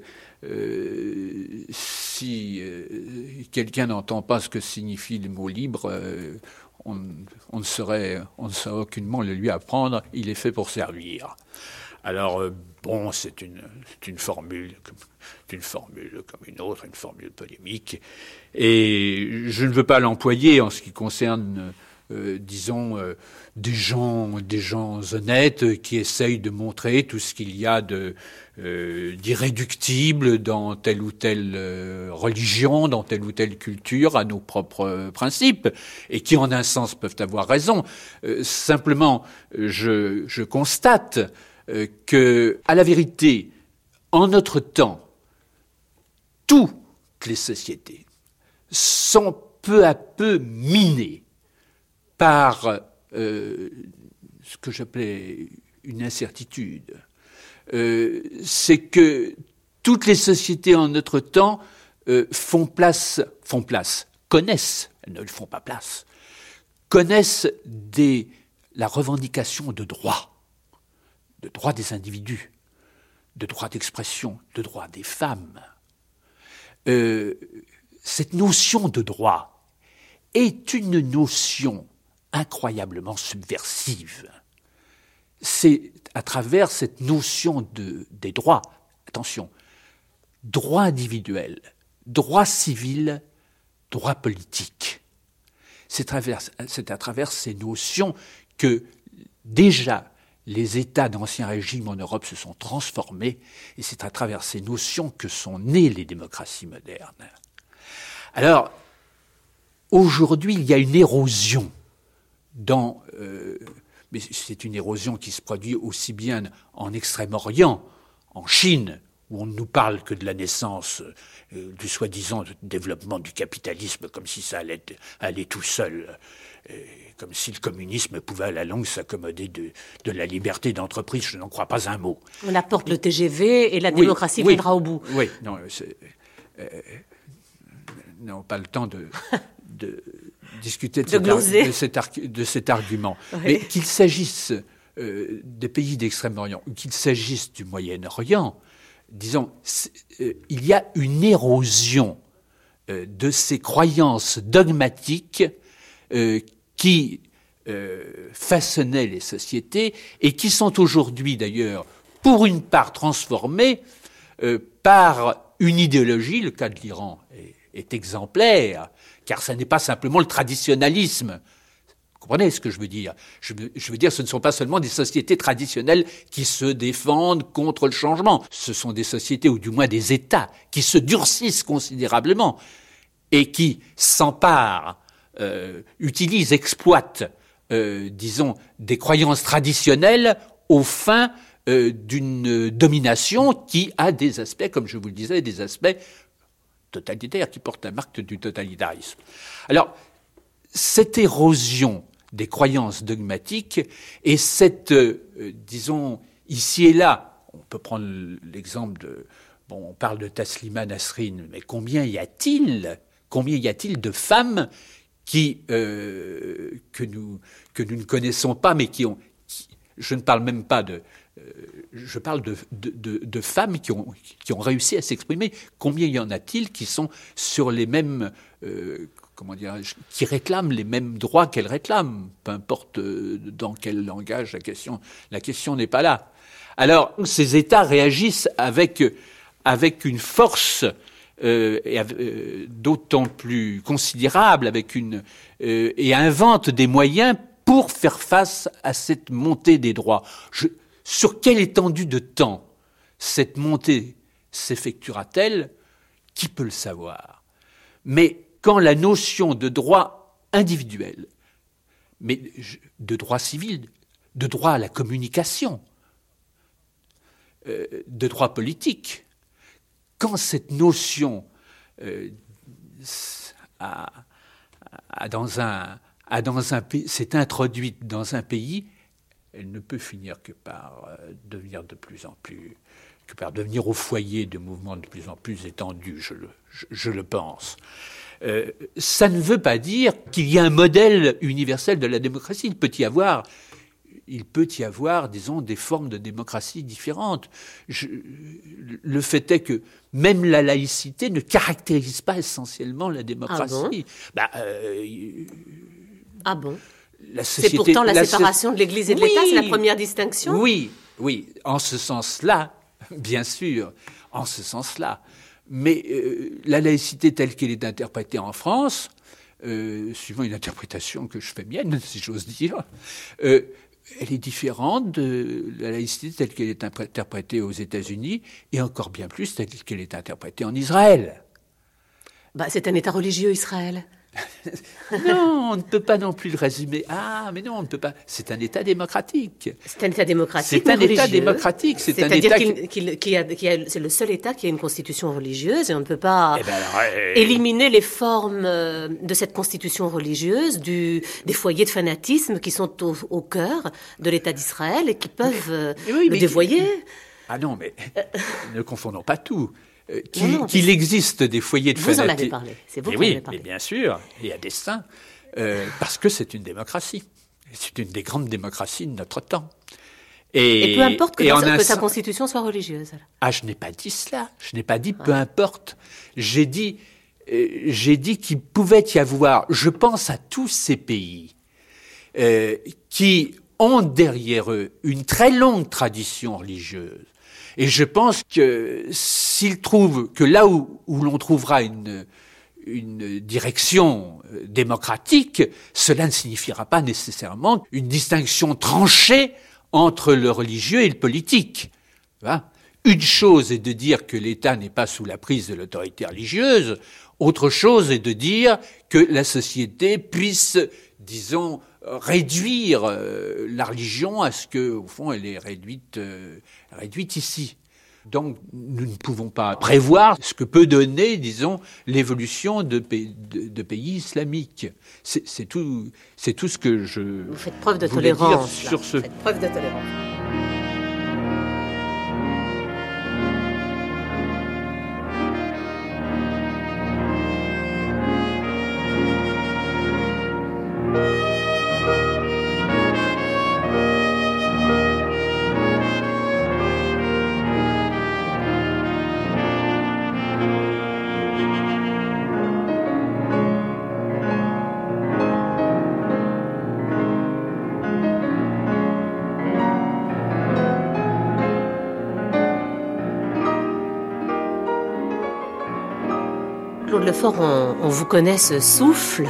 euh, si euh, quelqu'un n'entend pas ce que signifie le mot libre, euh, On, on, ne saurait, on ne saurait aucunement le lui apprendre, il est fait pour servir. Alors, euh, bon, c'est une, c'est une formule, c'est une formule comme une autre, une formule polémique, et je ne veux pas l'employer en ce qui concerne, euh, disons, euh, des gens, des gens honnêtes qui essayent de montrer tout ce qu'il y a de, euh, d'irréductible dans telle ou telle euh, religion, dans telle ou telle culture, à nos propres euh, principes, et qui en un sens peuvent avoir raison. Euh, simplement, je, je constate euh, que, à la vérité, en notre temps, toutes les sociétés sont peu à peu minées par euh, ce que j'appelais une incertitude. Euh, c'est que toutes les sociétés en notre temps euh, font place, font place, connaissent, elles ne le font pas place, connaissent des, la revendication de droits, de droits des individus, de droits d'expression, de droits des femmes. Euh, cette notion de droit est une notion incroyablement subversive. C'est à travers cette notion de, des droits, attention, droits individuels, droits civils, droits politiques. c'est, travers, c'est à travers ces notions que déjà les États d'Ancien Régime en Europe se sont transformés, et c'est à travers ces notions que sont nées les démocraties modernes. Alors, aujourd'hui, il y a une érosion dans... Euh, mais c'est une érosion qui se produit aussi bien en Extrême-Orient, en Chine, où on ne nous parle que de la naissance euh, du soi-disant développement du capitalisme, comme si ça allait aller tout seul, euh, comme si le communisme pouvait à la longue s'accommoder de, de la liberté d'entreprise. Je n'en crois pas un mot. On apporte le T G V et la oui, démocratie oui, viendra au bout. Oui, non, c'est, euh, non, pas le temps de... de discuter de, de, cet, ar- de, cet, ar- de cet argument. Oui. Mais qu'il s'agisse euh, des pays d'Extrême-Orient ou qu'il s'agisse du Moyen-Orient, disons, euh, il y a une érosion euh, de ces croyances dogmatiques euh, qui euh, façonnaient les sociétés et qui sont aujourd'hui d'ailleurs, pour une part, transformées euh, par une idéologie. Le cas de l'Iran est, est exemplaire, car ça n'est pas simplement le traditionnalisme. Vous comprenez ce que je veux dire ? je veux, je veux dire, ce ne sont pas seulement des sociétés traditionnelles qui se défendent contre le changement. Ce sont des sociétés, ou du moins des États, qui se durcissent considérablement et qui s'emparent, euh, utilisent, exploitent, euh, disons, des croyances traditionnelles aux fins euh, d'une domination qui a des aspects, comme je vous le disais, des aspects totalitaire, qui porte la marque du totalitarisme. Alors, cette érosion des croyances dogmatiques et cette, euh, disons, ici et là, on peut prendre l'exemple de, bon, on parle de Taslima Nasrin, mais combien y a-t-il, combien y a-t-il de femmes qui, euh, que nous, que nous ne connaissons pas, mais qui ont, qui, je ne parle même pas de, Euh, je parle de, de, de, de femmes qui ont, qui ont réussi à s'exprimer. Combien y en a-t-il qui sont sur les mêmes, euh, comment dirais-je, qui réclament les mêmes droits qu'elles réclament, peu importe dans quel langage la question, la question n'est pas là. Alors, ces États réagissent avec, avec une force euh, et, euh, d'autant plus considérable, avec une, euh, et inventent des moyens pour faire face à cette montée des droits. Je, Sur quelle étendue de temps cette montée s'effectuera-t-elle ? Qui peut le savoir ? Mais quand la notion de droit individuel, mais de droit civil, de droit à la communication, euh, de droit politique, quand cette notion euh, a, a dans un, a dans un, s'est introduite dans un pays, elle ne peut finir que par euh, devenir de plus en plus, que par devenir au foyer de mouvements de plus en plus étendus, je le, je, je le pense. Euh, ça ne veut pas dire qu'il y a un modèle universel de la démocratie. Il peut y avoir, il peut y avoir, disons, des formes de démocratie différentes. Je, le fait est que même la laïcité ne caractérise pas essentiellement la démocratie. Ah bon ? Bah, euh, ah bon ? La société, c'est pourtant la, la séparation so- de l'Église et de oui, l'État, c'est la première distinction ? Oui, oui, en ce sens-là, bien sûr, en ce sens-là. Mais euh, la laïcité telle qu'elle est interprétée en France, euh, suivant une interprétation que je fais mienne, si j'ose dire, euh, elle est différente de la laïcité telle qu'elle est interprétée aux États-Unis, et encore bien plus telle qu'elle est interprétée en Israël. Bah, c'est un État religieux, Israël. Non, on ne peut pas non plus le résumer. Ah, mais non, on ne peut pas. C'est un État démocratique. C'est un État démocratique. C'est un religieux. État démocratique. C'est C'est-à-dire un État qu'il, qu'il, qu'il a, qu'il a, c'est le seul État qui a une constitution religieuse et on ne peut pas eh ben alors, euh... éliminer les formes de cette constitution religieuse, du, des foyers de fanatisme qui sont au, au cœur de l'État d'Israël et qui peuvent mais, mais oui, le mais dévoyer. Qui... Ah non, mais ne confondons pas tout. Euh, qu'il, non, non, qu'il existe des foyers de fanatisme. Vous en avez parlé, c'est vous qui oui, en avez parlé. Mais bien sûr, et à dessein, euh, parce que c'est une démocratie. C'est une des grandes démocraties de notre temps. Et, et peu importe que, dans, que sa constitution soit religieuse. Ah, je n'ai pas dit cela. Je n'ai pas dit peu ouais. importe. J'ai dit, euh, j'ai dit qu'il pouvait y avoir, je pense à tous ces pays euh, qui ont derrière eux une très longue tradition religieuse. Et je pense que s'ils trouvent que là où, où l'on trouvera une, une direction démocratique, cela ne signifiera pas nécessairement une distinction tranchée entre le religieux et le politique. Hein? Une chose est de dire que l'État n'est pas sous la prise de l'autorité religieuse, autre chose est de dire que la société puisse, disons, réduire euh, la religion à ce que, au fond, elle est réduite, euh, réduite ici. Donc, nous ne pouvons pas prévoir ce que peut donner, disons, l'évolution de, pays, de, de pays islamiques. C'est, c'est tout, c'est tout ce que je. Vous faites preuve de voulais tolérance. Dire sur là. ce. Vous faites preuve de tolérance. Claude Lefort, on, on vous connaît ce souffle.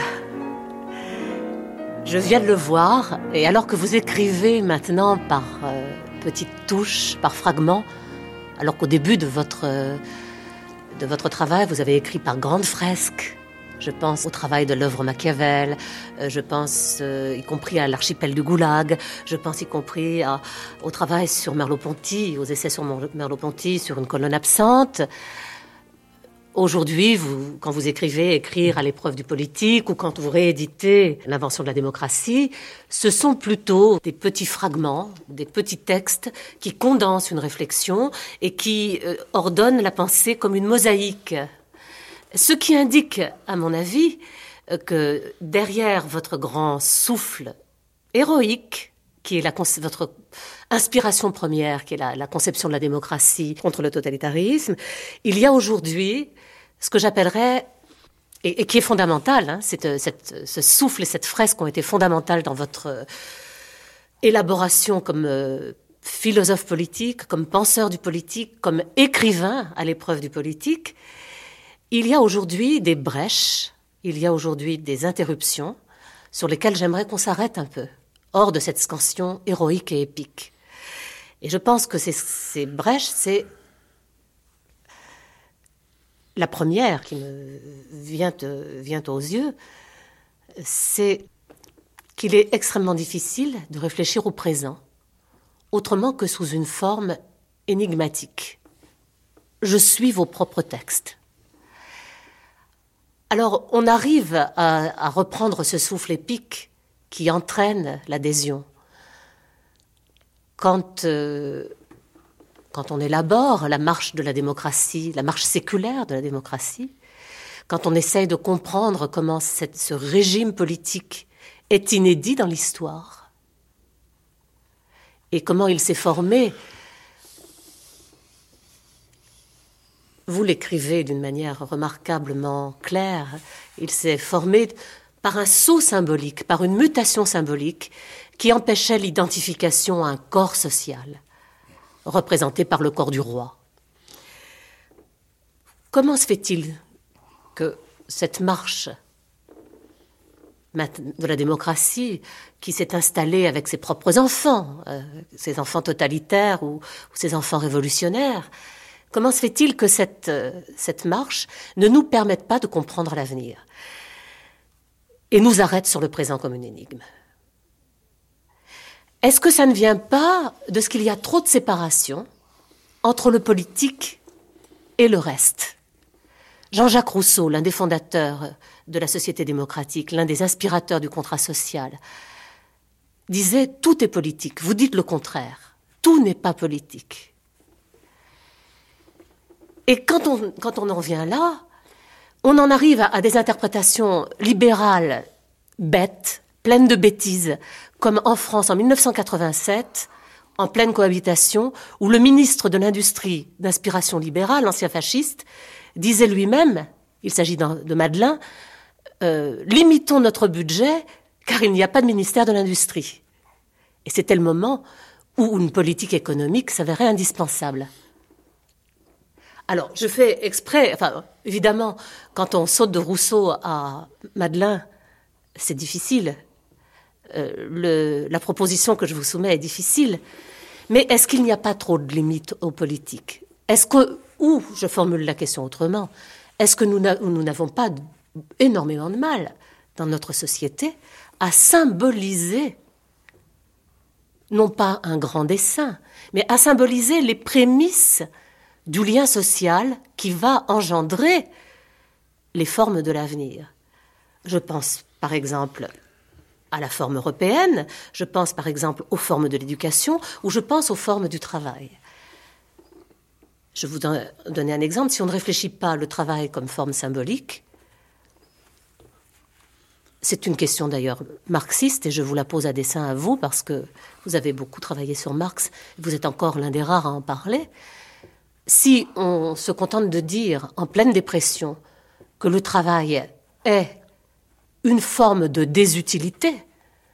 Je viens de le voir, et alors que vous écrivez maintenant par euh, petites touches, par fragments, alors qu'au début de votre, euh, de votre travail, vous avez écrit par grandes fresques. Je pense au travail de l'œuvre Machiavel, euh, je pense euh, y compris à l'archipel du Goulag, je pense y compris à, au travail sur Merleau-Ponty, aux essais sur Merleau-Ponty, sur une colonne absente. Aujourd'hui, vous, quand vous écrivez « Écrire à l'épreuve du politique » ou quand vous rééditez « L'invention de la démocratie », ce sont plutôt des petits fragments, des petits textes qui condensent une réflexion et qui euh, ordonnent la pensée comme une mosaïque. Ce qui indique, à mon avis, euh, que derrière votre grand souffle héroïque, qui est la, votre inspiration première, qui est la, la conception de la démocratie contre le totalitarisme, il y a aujourd'hui ce que j'appellerais, et, et qui est fondamental, hein, cette, cette, ce souffle et cette fresque ont été fondamentales dans votre euh, élaboration comme euh, philosophe politique, comme penseur du politique, comme écrivain à l'épreuve du politique. Il y a aujourd'hui des brèches, il y a aujourd'hui des interruptions sur lesquelles j'aimerais qu'on s'arrête un peu, hors de cette scansion héroïque et épique. Et je pense que ces, ces brèches, c'est la première qui me vient, vient aux yeux, c'est qu'il est extrêmement difficile de réfléchir au présent, autrement que sous une forme énigmatique. Je suis vos propres textes. Alors, on arrive à, à reprendre ce souffle épique qui entraîne l'adhésion. Quand, euh, quand on élabore la marche de la démocratie, la marche séculaire de la démocratie, quand on essaye de comprendre comment cette, ce régime politique est inédit dans l'histoire et comment il s'est formé, vous l'écrivez d'une manière remarquablement claire, il s'est formé par un saut symbolique, par une mutation symbolique qui empêchait l'identification à un corps social, représenté par le corps du roi. Comment se fait-il que cette marche de la démocratie, qui s'est installée avec ses propres enfants, euh, ses enfants totalitaires ou, ou ses enfants révolutionnaires, comment se fait-il que cette, euh, cette marche ne nous permette pas de comprendre l'avenir et nous arrête sur le présent comme une énigme? Est-ce que ça ne vient pas de ce qu'il y a trop de séparation entre le politique et le reste? Jean-Jacques Rousseau, l'un des fondateurs de la société démocratique, l'un des inspirateurs du contrat social, disait « Tout est politique ». Vous dites le contraire. Tout n'est pas politique. Et quand on, quand on en vient là, on en arrive à, à des interprétations libérales, bêtes, pleines de bêtises, comme en France en dix-neuf cent quatre-vingt-sept, en pleine cohabitation, où le ministre de l'Industrie d'inspiration libérale, l'ancien fasciste, disait lui-même, il s'agit de Madelin, euh, « Limitons notre budget, car il n'y a pas de ministère de l'Industrie ». Et c'était le moment où une politique économique s'avérait indispensable. Alors, je fais exprès, enfin, évidemment, quand on saute de Rousseau à Madeleine, c'est difficile. Euh, le, la proposition que je vous soumets est difficile. Mais est-ce qu'il n'y a pas trop de limites aux politiques ? Est-ce que, ou, je formule la question autrement, est-ce que nous, n'a, nous n'avons pas énormément de mal dans notre société à symboliser, non pas un grand dessein, mais à symboliser les prémices du lien social qui va engendrer les formes de l'avenir. Je pense, par exemple, à la forme européenne, je pense, par exemple, aux formes de l'éducation, ou je pense aux formes du travail. Je vous donne un exemple. Si on ne réfléchit pas le travail comme forme symbolique, c'est une question d'ailleurs marxiste, et je vous la pose à dessein à vous, parce que vous avez beaucoup travaillé sur Marx, vous êtes encore l'un des rares à en parler. Si on se contente de dire, en pleine dépression, que le travail est une forme de désutilité,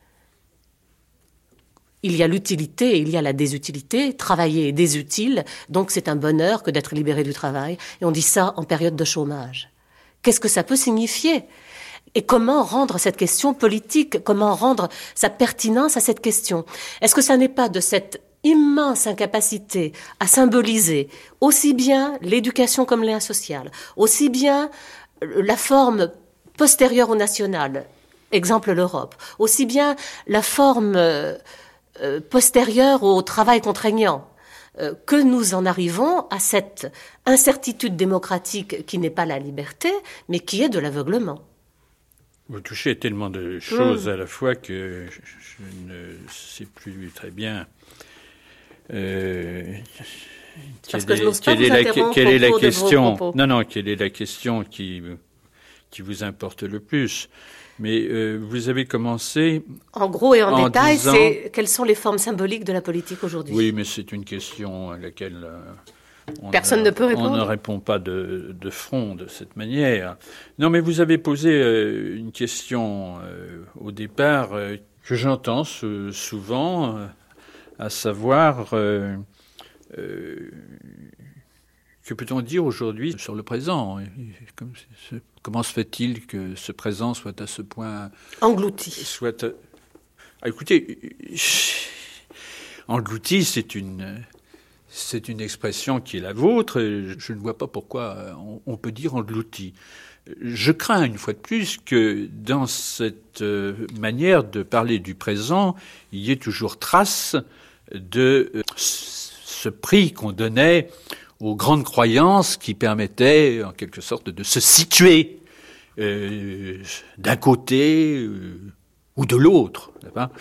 il y a l'utilité et il y a la désutilité. Travailler est désutile, donc c'est un bonheur que d'être libéré du travail. Et on dit ça en période de chômage. Qu'est-ce que ça peut signifier ? Et comment rendre cette question politique ? Comment rendre sa pertinence à cette question ? Est-ce que ça n'est pas de cette immense incapacité à symboliser aussi bien l'éducation comme lien social, aussi bien la forme postérieure au national, exemple l'Europe, aussi bien la forme euh, euh, postérieure au travail contraignant, euh, que nous en arrivons à cette incertitude démocratique qui n'est pas la liberté, mais qui est de l'aveuglement. Vous touchez tellement de choses mmh. à la fois que je, je ne sais plus très bien. Euh, Parce quelle que est, je n'ose pas quelle vous est la, quelle est la question Non, non, quelle est la question qui qui vous importe le plus ? Mais euh, vous avez commencé. En gros et en, en détail, disant... c'est quelles sont les formes symboliques de la politique aujourd'hui ? Oui, mais c'est une question à laquelle euh, on personne ne, ne peut répondre. On ne répond pas de, de front de cette manière. Non, mais vous avez posé euh, une question euh, au départ euh, que j'entends euh, souvent, euh, à savoir euh, euh, que peut-on dire aujourd'hui sur le présent ? Comment se fait-il que ce présent soit à ce point englouti ? Soit, ah, écoutez, englouti, c'est une, c'est une expression qui est la vôtre. Et je ne vois pas pourquoi on, on peut dire englouti. Je crains une fois de plus que dans cette manière de parler du présent, il y ait toujours trace de ce prix qu'on donnait aux grandes croyances qui permettaient, en quelque sorte, de se situer euh, d'un côté euh, ou de l'autre,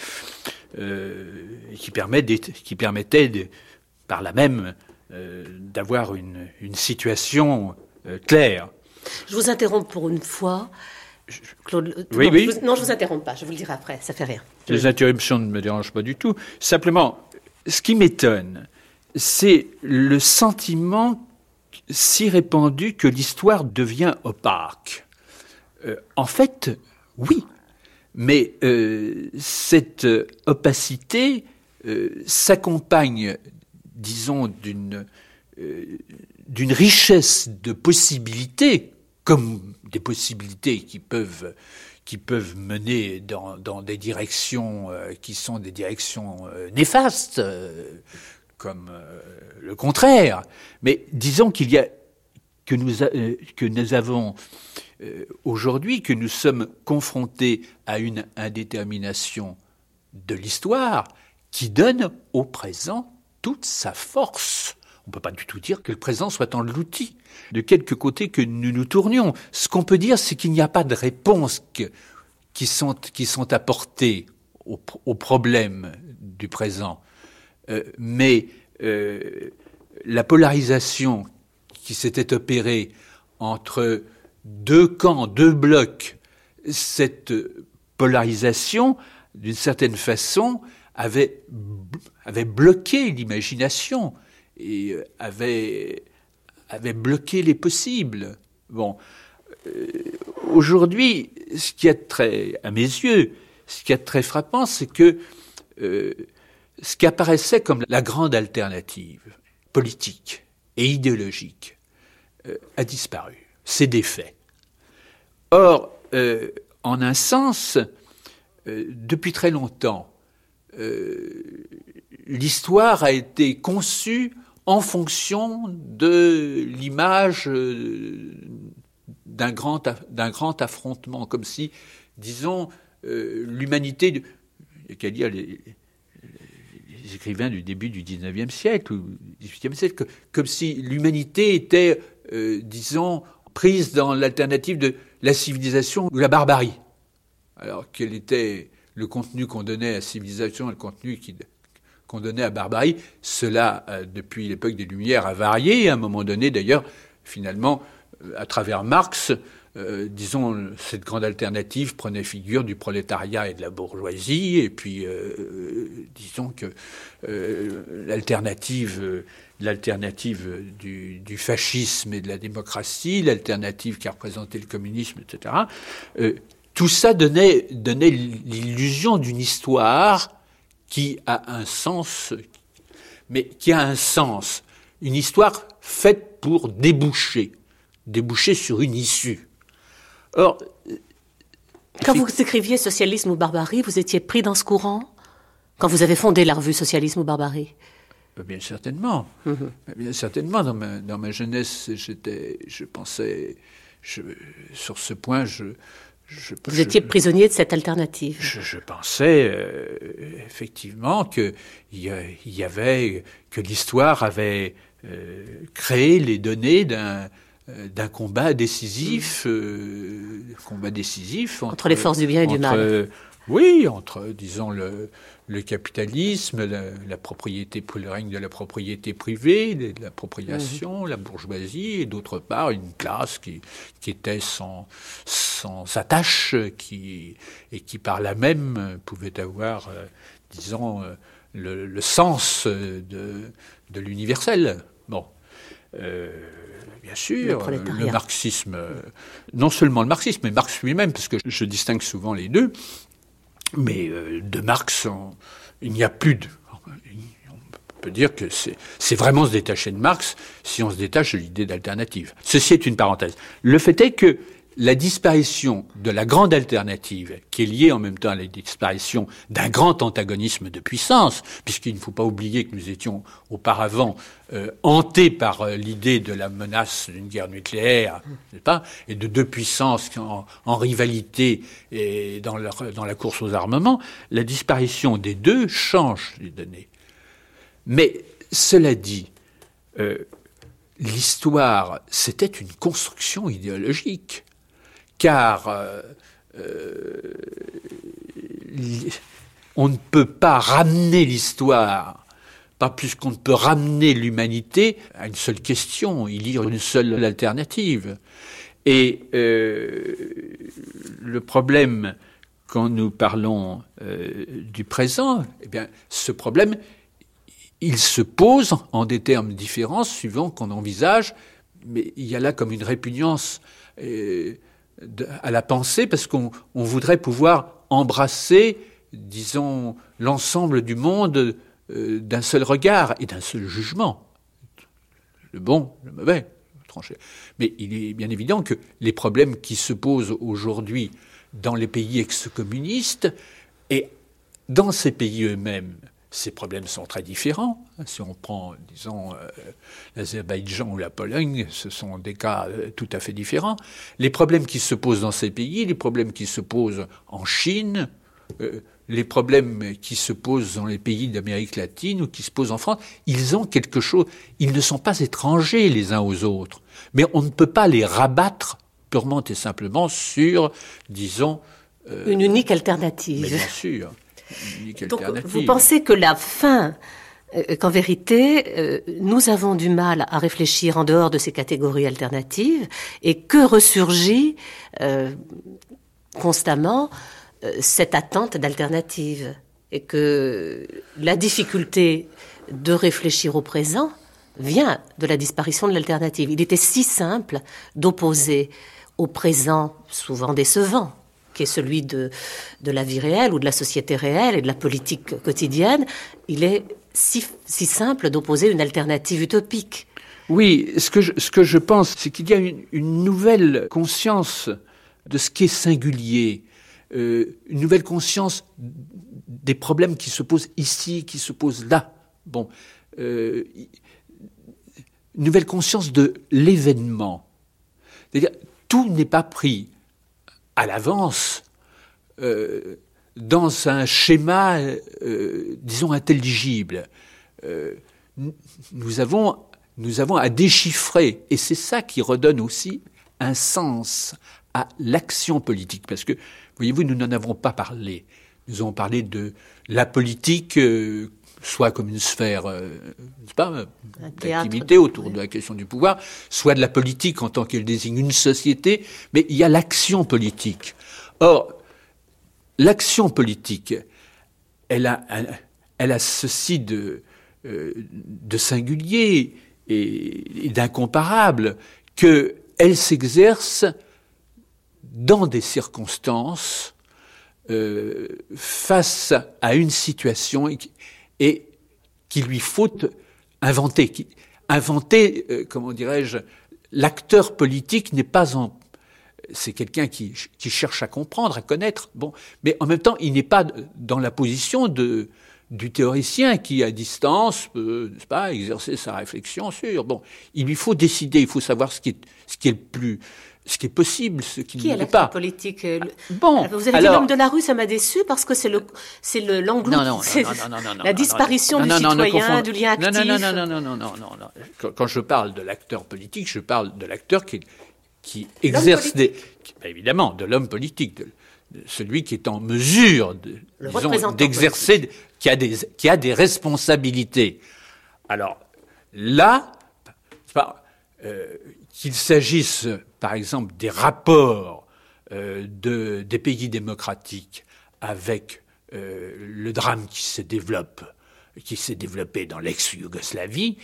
euh, et qui, permet qui permettaient, de, par là même, euh, d'avoir une, une situation euh, claire. Je vous interromps pour une fois. Claude, oui, non, oui. Je vous, non, je vous interromps pas, je vous le dirai après, ça fait rien. Les interruptions ne me dérangent pas du tout. Simplement, ce qui m'étonne, c'est le sentiment si répandu que l'histoire devient opaque. Euh, en fait, oui, mais euh, cette opacité euh, s'accompagne, disons, d'une, euh, d'une richesse de possibilités, comme des possibilités qui peuvent, qui peuvent mener dans, dans des directions euh, qui sont des directions euh, néfastes, euh, comme euh, le contraire. Mais disons qu'il y a que nous, a, euh, que nous avons euh, aujourd'hui, que nous sommes confrontés à une indétermination de l'histoire qui donne au présent toute sa force. On ne peut pas du tout dire que le présent soit englouti. De quelque côté que nous nous tournions, ce qu'on peut dire, c'est qu'il n'y a pas de réponses que, qui, sont, qui sont apportées au, au problème du présent. Euh, mais euh, la polarisation qui s'était opérée entre deux camps, deux blocs, cette polarisation, d'une certaine façon, avait, avait bloqué l'imagination et avait, avait bloqué les possibles. Bon, euh, aujourd'hui, ce qui est très, à mes yeux, ce qui est très frappant, c'est que euh, ce qui apparaissait comme la grande alternative politique et idéologique euh, a disparu. C'est des faits. Or, euh, en un sens, euh, depuis très longtemps, euh, l'histoire a été conçue en fonction de l'image euh, d'un grand, d'un grand affrontement, comme si, disons, euh, l'humanité... Il y a qu'à dire les, les écrivains du début du dix-neuvième siècle ou du dix-huitième siècle, que, comme si l'humanité était, euh, disons, prise dans l'alternative de la civilisation ou la barbarie. Alors, quel était le contenu qu'on donnait à la civilisation et le contenu qui, qu'on donnait à la barbarie? Cela, euh, depuis l'époque des Lumières, a varié. À un moment donné, d'ailleurs, finalement, euh, à travers Marx, euh, disons, cette grande alternative prenait figure du prolétariat et de la bourgeoisie. Et puis, euh, euh, disons que euh, l'alternative... Euh, l'alternative du, du fascisme et de la démocratie, l'alternative qui a représenté le communisme, et cetera. Euh, tout ça donnait, donnait l'illusion d'une histoire qui a un sens, mais qui a un sens. Une histoire faite pour déboucher, déboucher sur une issue. Or, quand vous écriviez Socialisme ou Barbarie, vous étiez pris dans ce courant? Quand vous avez fondé la revue Socialisme ou Barbarie? Bien certainement. Mmh. Bien certainement. Dans ma, dans ma jeunesse, j'étais, je pensais, je, sur ce point, je... je Vous je, étiez prisonnier de cette alternative. Je, je pensais euh, effectivement qu'il y, y avait, que l'histoire avait euh, créé les données d'un, d'un combat décisif, euh, combat décisif entre, entre les forces du bien et entre, du mal. Oui, entre, disons, le, le capitalisme, la, la propriété, le règne de la propriété privée, de l'appropriation, mmh. la bourgeoisie, et d'autre part, une classe qui, qui était sans, sans attache, qui, et qui, par là même, pouvait avoir, euh, disons, euh, le, le sens de, de l'universel. Bon. Euh, Bien sûr, le, le marxisme, euh, non seulement le marxisme, mais Marx lui-même, parce que je, je distingue souvent les deux, mais euh, de Marx, on, il n'y a plus de... On peut dire que c'est, c'est vraiment se détacher de Marx si on se détache de l'idée d'alternative. Ceci est une parenthèse. Le fait est que la disparition de la grande alternative, qui est liée en même temps à la disparition d'un grand antagonisme de puissance, puisqu'il ne faut pas oublier que nous étions auparavant euh, hantés par euh, l'idée de la menace d'une guerre nucléaire, n'est-ce pas, et de deux puissances en, en rivalité et dans, leur, dans la course aux armements, la disparition des deux change les données. Mais cela dit, euh, l'histoire, c'était une construction idéologique. Car euh, euh, on ne peut pas ramener l'histoire, pas plus qu'on ne peut ramener l'humanité à une seule question, il y a une seule alternative. Et euh, le problème, quand nous parlons euh, du présent, eh bien, ce problème, il se pose en des termes différents suivant qu'on envisage, mais il y a là comme une répugnance euh, de, à la pensée, parce qu'on on voudrait pouvoir embrasser, disons, l'ensemble du monde euh, d'un seul regard et d'un seul jugement. Le bon, le mauvais, tranché. Mais il est bien évident que les problèmes qui se posent aujourd'hui dans les pays ex-communistes et dans ces pays eux-mêmes, ces problèmes sont très différents. Si on prend, disons, euh, l'Azerbaïdjan ou la Pologne, ce sont des cas euh, tout à fait différents. Les problèmes qui se posent dans ces pays, les problèmes qui se posent en Chine, euh, les problèmes qui se posent dans les pays d'Amérique latine ou qui se posent en France, ils ont quelque chose. Ils ne sont pas étrangers les uns aux autres. Mais on ne peut pas les rabattre purement et simplement sur, disons... Euh, une unique alternative. Mais bien sûr. Donc, vous pensez que la fin, euh, qu'en vérité, euh, nous avons du mal à réfléchir en dehors de ces catégories alternatives et que ressurgit euh, constamment euh, cette attente d'alternative et que la difficulté de réfléchir au présent vient de la disparition de l'alternative. Il était si simple d'opposer au présent, souvent décevant, qui est celui de, de la vie réelle ou de la société réelle et de la politique quotidienne, il est si, si simple d'opposer une alternative utopique. Oui, ce que je, ce que je pense, c'est qu'il y a une, une nouvelle conscience de ce qui est singulier, euh, une nouvelle conscience des problèmes qui se posent ici, qui se posent là. Bon, euh, une nouvelle conscience de l'événement. C'est-à-dire, tout n'est pas pris à l'avance euh, dans un schéma, euh, disons, intelligible. Euh, nous avons, nous avons à déchiffrer, et c'est ça qui redonne aussi un sens à l'action politique. Parce que, voyez-vous, nous n'en avons pas parlé. Nous avons parlé de la politique, euh, soit comme une sphère, euh, n'est-ce pas, d'activité autour oui. de la question du pouvoir, soit de la politique en tant qu'elle désigne une société, mais il y a l'action politique. Or, l'action politique, elle a, elle a ceci de, euh, de singulier et, et d'incomparable, qu'elle s'exerce dans des circonstances euh, face à une situation et, et qu'il lui faut inventer. Qui, inventer, euh, comment dirais-je, l'acteur politique n'est pas en... C'est quelqu'un qui, qui cherche à comprendre, à connaître, bon, mais en même temps, il n'est pas dans la position de, du théoricien qui, à distance, peut, n'est-ce pas, exercer sa réflexion sur... Bon, il lui faut décider, il faut savoir ce qui est, ce qui est le plus... ce qui est possible, ce qui, qui ne l'est pas. Qui est l'acteur politique le... Bon, vous avez alors... dit l'homme de la rue, ça m'a déçu parce que c'est le, c'est le l'englouti, non, non, c'est non, non, non, non, la disparition non, du non, non, citoyen, non, du lien actif. Non, non, non, non, non, non, non, non, non. Quand, quand je parle de l'acteur politique, je parle de l'acteur qui, qui exerce des, qui, bah, évidemment, de l'homme politique, de, de celui qui est en mesure de, disons, d'exercer, politique. qui a des, qui a des responsabilités. Alors là, c'est pas, euh, qu'il s'agisse, par exemple, des rapports euh, de, des pays démocratiques avec euh, le drame qui se développe, qui s'est développé dans l'ex-Yougoslavie,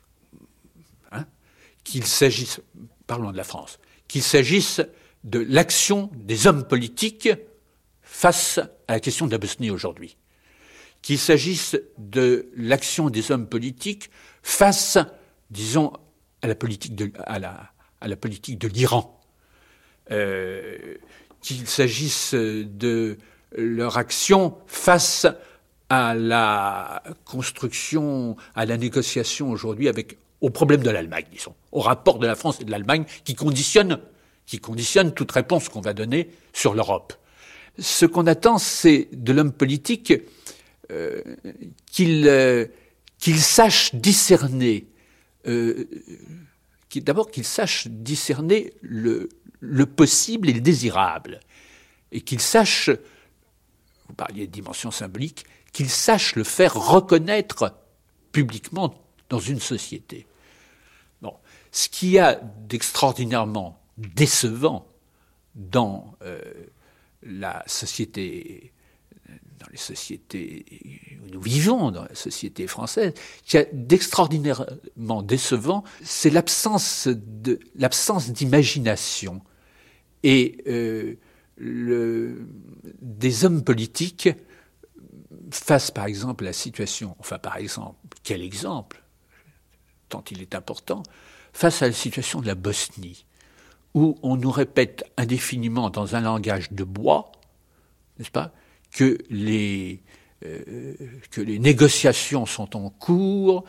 hein, qu'il s'agisse, parlons de la France, qu'il s'agisse de l'action des hommes politiques face à la question de la Bosnie aujourd'hui, qu'il s'agisse de l'action des hommes politiques face, disons, à la politique de, à la, à la politique de l'Iran, euh, qu'il s'agisse de leur action face à la construction, à la négociation aujourd'hui avec, au problème de l'Allemagne, disons, au rapport de la France et de l'Allemagne qui conditionne, qui conditionne toute réponse qu'on va donner sur l'Europe. Ce qu'on attend, c'est de l'homme politique euh, qu'il, euh, qu'il sache discerner Euh, d'abord qu'il sache discerner le, le possible et le désirable, et qu'il sache, vous parliez de dimension symbolique, qu'il sache le faire reconnaître publiquement dans une société. Bon, ce qu'il y a d'extraordinairement décevant dans euh, la société, dans les sociétés où nous vivons, dans la société française, qui a d'extraordinairement décevant, c'est l'absence de l'absence d'imagination et euh, le, des hommes politiques face, par exemple, à la situation, enfin, par exemple, quel exemple, tant il est important, face à la situation de la Bosnie, où on nous répète indéfiniment dans un langage de bois, n'est-ce pas, que les, euh, que les négociations sont en cours,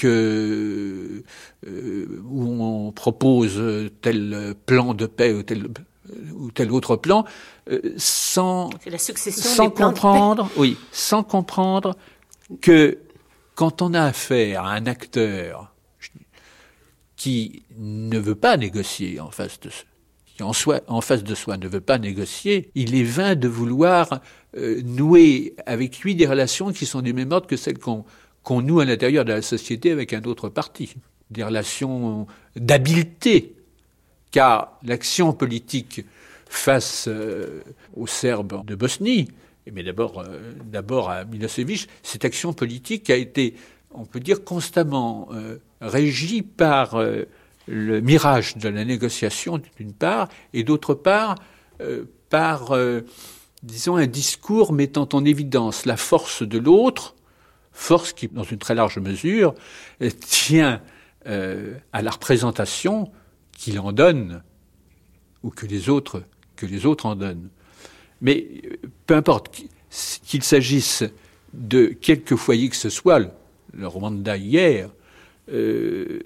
que, euh, où on propose tel plan de paix ou tel, ou tel autre plan, euh, sans, la succession sans des plans comprendre, de paix. oui, sans comprendre que quand on a affaire à un acteur qui ne veut pas négocier en face de qui en, soi, en face de soi ne veut pas négocier, il est vain de vouloir euh, nouer avec lui des relations qui sont du même ordre que celles qu'on, qu'on noue à l'intérieur de la société avec un autre parti. Des relations d'habileté, car l'action politique face euh, aux Serbes de Bosnie, mais d'abord, euh, d'abord à Milosevic, cette action politique a été, on peut dire, constamment euh, régie par euh, le mirage de la négociation, d'une part, et d'autre part, euh, par, euh, disons, un discours mettant en évidence la force de l'autre, force qui, dans une très large mesure, tient euh, à la représentation qu'il en donne ou que les autres, que les autres en donnent. Mais peu importe qu'il s'agisse de quelque foyer que ce soit, le, le Rwanda hier, euh,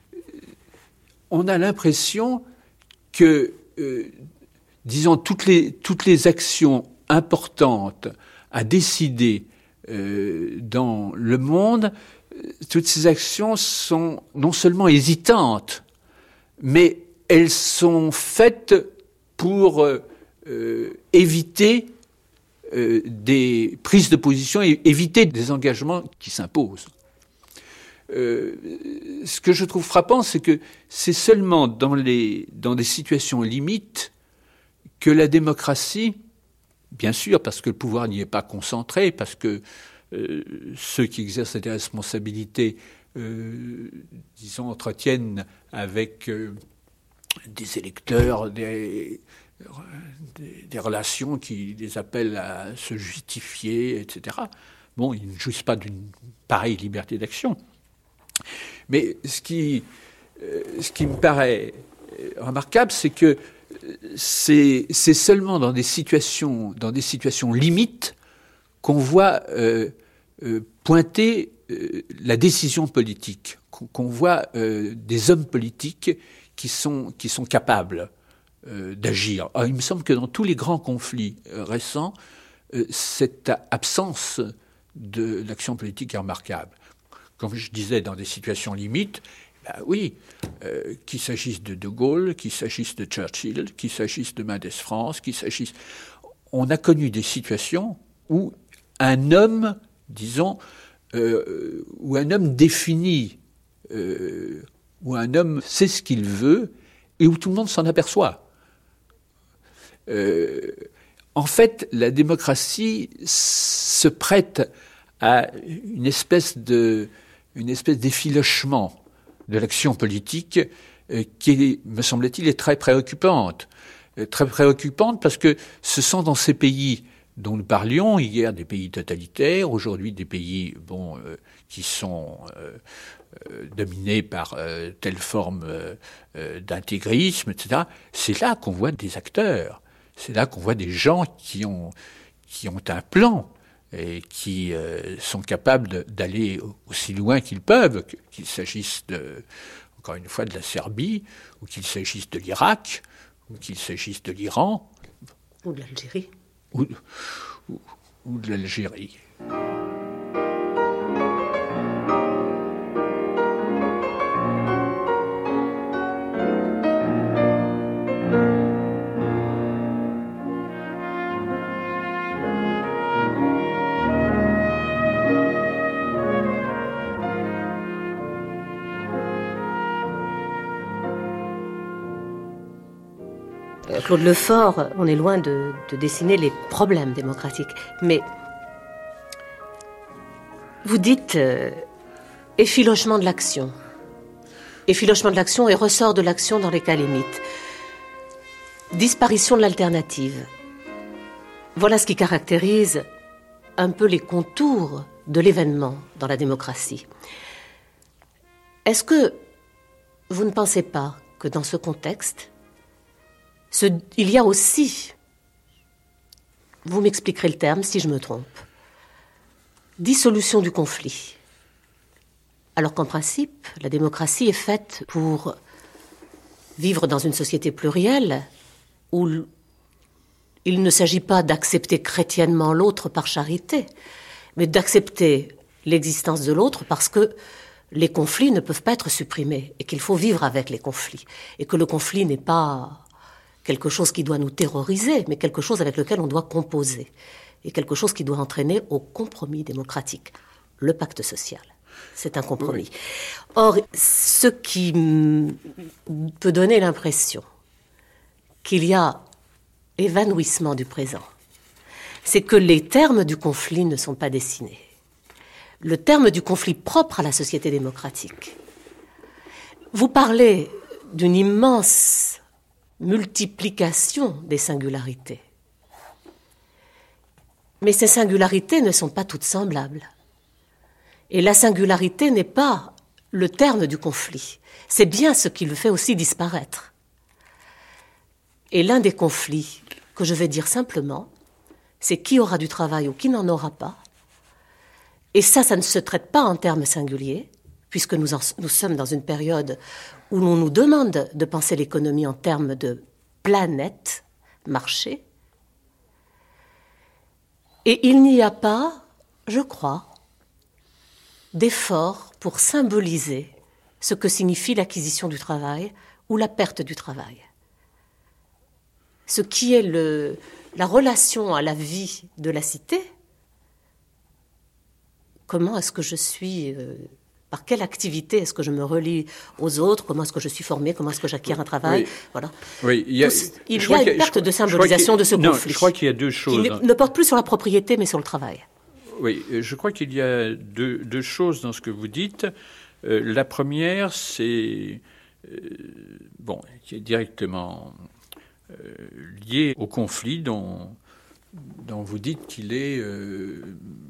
on a l'impression que, euh, disons, toutes les, toutes les actions importantes à décider euh, dans le monde, toutes ces actions sont non seulement hésitantes, mais elles sont faites pour euh, euh, éviter euh, des prises de position et éviter des engagements qui s'imposent. Euh, ce que je trouve frappant, c'est que c'est seulement dans, les, dans des situations limites que la démocratie, bien sûr, parce que le pouvoir n'y est pas concentré, parce que euh, ceux qui exercent des responsabilités, euh, disons, entretiennent avec euh, des électeurs des, des, des relations qui les appellent à se justifier, et cetera. Bon, ils ne jouissent pas d'une pareille liberté d'action. Mais ce qui, euh, ce qui me paraît remarquable, c'est que c'est, c'est seulement dans des situations, dans des situations limites qu'on voit euh, euh, pointer euh, la décision politique, qu'on, qu'on voit euh, des hommes politiques qui sont, qui sont capables euh, d'agir. Alors, il me semble que dans tous les grands conflits euh, récents, euh, cette absence de l'action politique est remarquable. Comme je disais, dans des situations limites, ben oui, euh, qu'il s'agisse de De Gaulle, qu'il s'agisse de Churchill, qu'il s'agisse de Mendès France, qu'il s'agisse... On a connu des situations où un homme, disons, euh, où un homme définit, euh, où un homme sait ce qu'il veut et où tout le monde s'en aperçoit. Euh, en fait, la démocratie se prête à une espèce de... une espèce d'effilochement de l'action politique euh, qui, est, me semble-t-il, est très préoccupante. Euh, très préoccupante parce que ce sont dans ces pays dont nous parlions hier, des pays totalitaires, aujourd'hui des pays bon, euh, qui sont euh, euh, dominés par euh, telle forme euh, euh, d'intégrisme, et cetera. C'est là qu'on voit des acteurs. C'est là qu'on voit des gens qui ont, qui ont un plan et qui euh, sont capables de, d'aller aussi loin qu'ils peuvent, qu'il s'agisse, de, encore une fois, de la Serbie, ou qu'il s'agisse de l'Irak, ou qu'il s'agisse de l'Iran. Ou de l'Algérie. Ou, ou, ou de l'Algérie. Claude Lefort, on est loin de, de dessiner les problèmes démocratiques. Mais vous dites euh, effilochement de l'action. Effilochement de l'action et ressort de l'action dans les cas limites. Disparition de l'alternative. Voilà ce qui caractérise un peu les contours de l'événement dans la démocratie. Est-ce que vous ne pensez pas que dans ce contexte, Ce, il y a aussi, vous m'expliquerez le terme si je me trompe, dissolution du conflit. Alors qu'en principe, la démocratie est faite pour vivre dans une société plurielle où il ne s'agit pas d'accepter chrétiennement l'autre par charité, mais d'accepter l'existence de l'autre parce que les conflits ne peuvent pas être supprimés et qu'il faut vivre avec les conflits et que le conflit n'est pas quelque chose qui doit nous terroriser, mais quelque chose avec lequel on doit composer, et quelque chose qui doit entraîner au compromis démocratique. Le pacte social, c'est un compromis. Oui. Or, ce qui peut donner l'impression qu'il y a évanouissement du présent, c'est que les termes du conflit ne sont pas dessinés. Le terme du conflit propre à la société démocratique. Vous parlez d'une immense multiplication des singularités. Mais ces singularités ne sont pas toutes semblables. Et la singularité n'est pas le terme du conflit. C'est bien ce qui le fait aussi disparaître. Et l'un des conflits, que je vais dire simplement, c'est qui aura du travail ou qui n'en aura pas. Et ça, ça ne se traite pas en termes singuliers, puisque nous, en, nous sommes dans une période où l'on nous demande de penser l'économie en termes de planète, marché. Et il n'y a pas, je crois, d'effort pour symboliser ce que signifie l'acquisition du travail ou la perte du travail. Ce qui est le, la relation à la vie de la cité. Comment est-ce que je suis, euh, par quelle activité est-ce que je me relie aux autres, comment est-ce que je suis formé, comment est-ce que j'acquiers un travail, oui. Voilà. Oui, il y a, Tous, il y a une perte de symbolisation de ce non, conflit. Je crois qu'il y a deux choses. Qui ne porte plus sur la propriété, mais sur le travail. Oui, je crois qu'il y a deux, deux choses dans ce que vous dites. Euh, la première, c'est euh, bon, qui est directement euh, lié au conflit dont, dont vous dites qu'il est euh,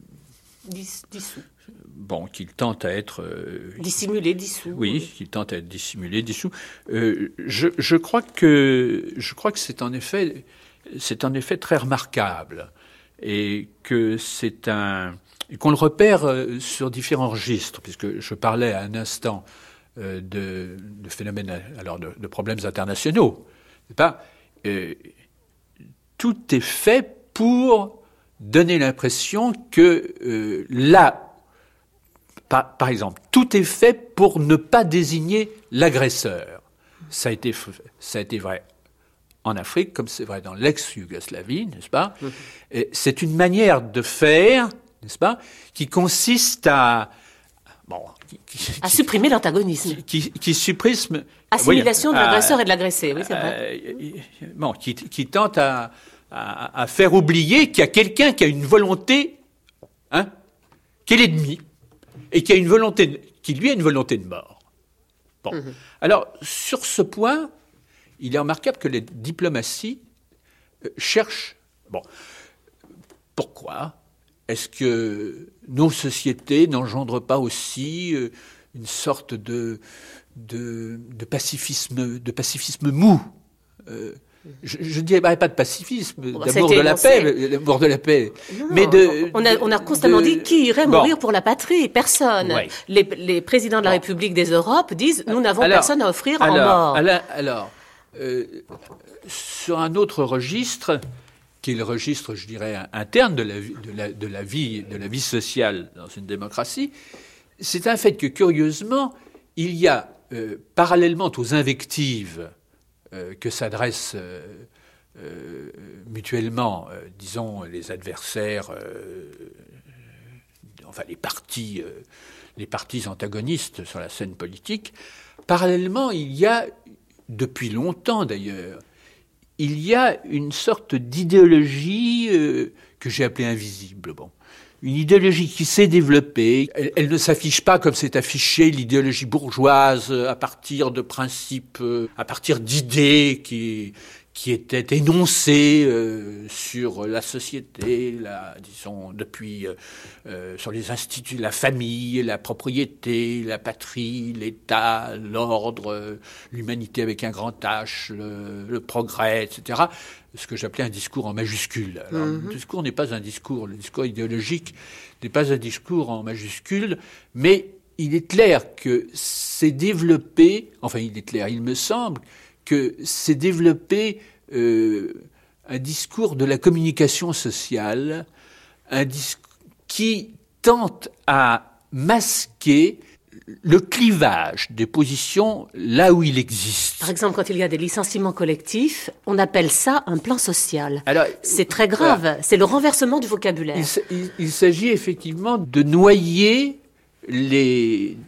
Dis, dissous. Bon, qu'il tente à être euh, dissimulé, dissous. Oui, oui, qu'il tente à être dissimulé, dissous. Euh, je, je crois que je crois que c'est en effet c'est en effet très remarquable et que c'est un et qu'on le repère euh, sur différents registres, puisque je parlais à un instant euh, de, de phénomènes, alors de, de problèmes internationaux. C'est pas euh, tout est fait pour donner l'impression que euh, là, par, par exemple, tout est fait pour ne pas désigner l'agresseur. Ça a été, ça a été vrai en Afrique, comme c'est vrai dans l'ex-Yougoslavie, n'est-ce pas ? Mmh. Et c'est une manière de faire, n'est-ce pas, qui consiste à... Bon, qui, qui, à supprimer l'antagonisme. Qui, qui, qui supprime... Assimilation oui, de l'agresseur à, et de l'agressé, oui, c'est à, vrai. Bon, qui, qui tente à, à, à faire oublier qu'il y a quelqu'un qui a une volonté, hein, qui est l'ennemi, et qui a une volonté, de, qui lui a une volonté de mort. Bon. Mmh. Alors, sur ce point, il est remarquable que les diplomaties euh, cherchent... Bon, pourquoi ? Est-ce que nos sociétés n'engendrent pas aussi euh, une sorte de, de, de, pacifisme, de pacifisme mou ? euh, Je ne dirais pas de pacifisme, bon, d'amour de la paix, d'amour de la paix. Non, mais de, on, a, on a constamment de, dit qui irait bon. mourir pour la patrie ? Personne. Ouais. Les, les présidents de la bon. République des Europes disent nous n'avons alors, personne à offrir alors, en mort. Alors, alors euh, sur un autre registre, qui est le registre, je dirais, interne de la, de la, de la, vie, de la vie sociale dans une démocratie, c'est un fait que, curieusement, il y a, euh, parallèlement aux invectives euh, que s'adressent euh, euh, mutuellement, euh, disons, les adversaires, euh, enfin les partis, euh, les partis antagonistes sur la scène politique, parallèlement, il y a, depuis longtemps d'ailleurs, il y a une sorte d'idéologie euh, que j'ai appelée invisible. Bon, une idéologie qui s'est développée. Elle, elle ne s'affiche pas comme c'est affiché l'idéologie bourgeoise à partir de principes, euh, à partir d'idées qui qui étaient énoncées euh, sur la société, la, disons depuis euh, euh, sur les instituts, la famille, la propriété, la patrie, l'État, l'ordre, euh, l'humanité avec un grand H, le, le progrès, et cetera. Ce que j'appelais un discours en majuscule. Alors, mm-hmm. Le discours n'est pas un discours, le discours idéologique n'est pas un discours en majuscule, mais il est clair que c'est développé, enfin il est clair, il me semble, que c'est développé euh, un discours de la communication sociale, un discours qui tente à masquer le clivage des positions là où il existe. Par exemple, quand il y a des licenciements collectifs, on appelle ça un plan social. Alors, c'est très grave, voilà. C'est le renversement du vocabulaire. Il, il, il s'agit effectivement de noyer les,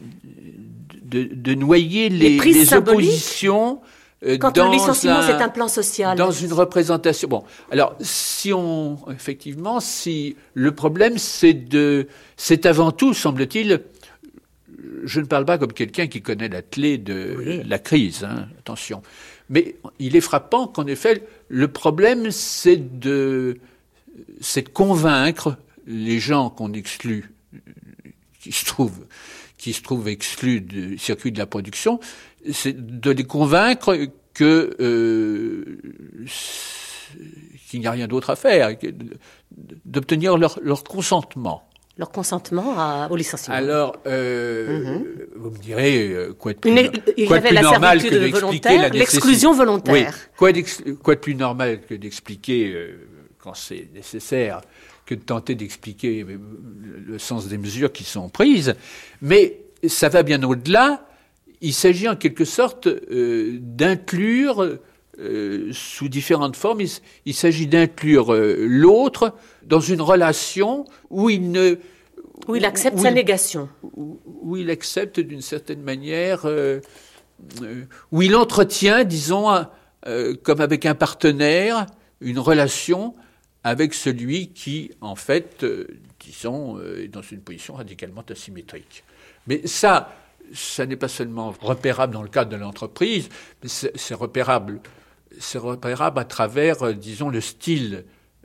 de, de noyer les, les, les oppositions. Quand dans le licenciement, un, c'est un plan social. Dans une représentation. Bon, alors, si on, effectivement, si le problème, c'est de, c'est avant tout, semble-t-il, je ne parle pas comme quelqu'un qui connaît la clé de oui. la crise, hein, attention. Mais il est frappant qu'en effet, le problème, c'est de, c'est de convaincre les gens qu'on exclut, qui se trouvent, qui se trouvent exclus du circuit de la production, c'est de les convaincre que euh, qu'il n'y a rien d'autre à faire, d'obtenir leur, leur consentement. Leur consentement à, au licenciement. Alors, euh, mm-hmm. vous me direz, quoi de plus, Une, quoi de plus normal que d'expliquer la l'exclusion volontaire. Oui, quoi, quoi de plus normal que d'expliquer, euh, quand c'est nécessaire, que de tenter d'expliquer le sens des mesures qui sont prises. Mais ça va bien au-delà. Il s'agit en quelque sorte euh, d'inclure, euh, sous différentes formes, il, il s'agit d'inclure euh, l'autre dans une relation où il ne... Où il accepte où sa il, négation. Où, où il accepte d'une certaine manière, euh, euh, où il entretient, disons, euh, comme avec un partenaire, une relation avec celui qui, en fait, euh, disons, euh, est dans une position radicalement asymétrique. Mais ça... ça n'est pas seulement repérable dans le cadre de l'entreprise, mais c'est, c'est repérable, c'est repérable à travers, euh, disons, le style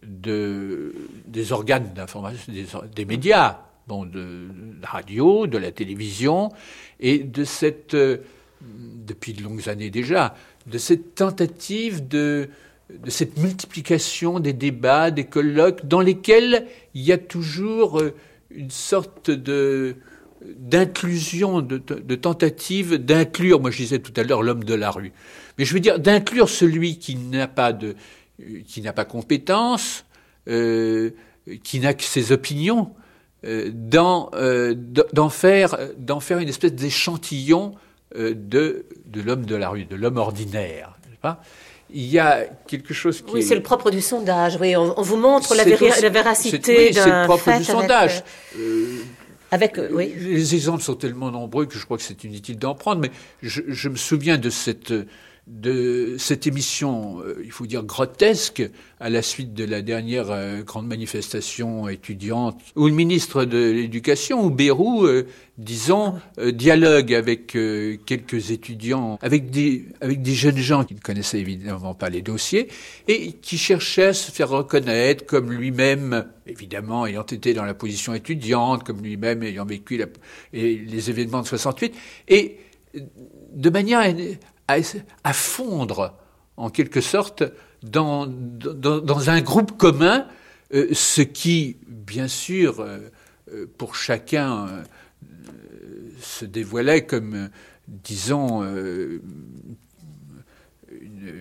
de, des organes d'information, des, des médias, bon, de, de la radio, de la télévision, et de cette, euh, depuis de longues années déjà, de cette tentative de, de cette multiplication des débats, des colloques, dans lesquels il y a toujours euh, une sorte de... d'inclusion, de, de tentative d'inclure, moi je disais tout à l'heure l'homme de la rue, mais je veux dire d'inclure celui qui n'a pas de, qui n'a pas compétence, euh, qui n'a que ses opinions, euh, dans, euh, d'en faire, d'en faire une espèce d'échantillon euh, de, de l'homme de la rue, de l'homme ordinaire, n'est-ce pas ? Il y a quelque chose qui... Oui, est... c'est le propre du sondage, oui, on, on vous montre la, véri- la véracité c'est, oui, d'un c'est le propre fait du sondage. Avec... Euh, Avec, euh, oui. Les exemples sont tellement nombreux que je crois que c'est inutile d'en prendre, mais je, je me souviens de cette, de cette émission, euh, il faut dire grotesque, à la suite de la dernière euh, grande manifestation étudiante, où le ministre de l'Éducation, ou Bayrou, euh, disons, euh, dialogue avec euh, quelques étudiants, avec des, avec des jeunes gens qui ne connaissaient évidemment pas les dossiers, et qui cherchaient à se faire reconnaître comme lui-même, évidemment, ayant été dans la position étudiante, comme lui-même ayant vécu la, et les événements de soixante-huit, et de manière à, à, à fondre, en quelque sorte, dans, dans, dans un groupe commun, euh, ce qui, bien sûr, euh, pour chacun, euh, se dévoilait comme, euh, disons, euh, une,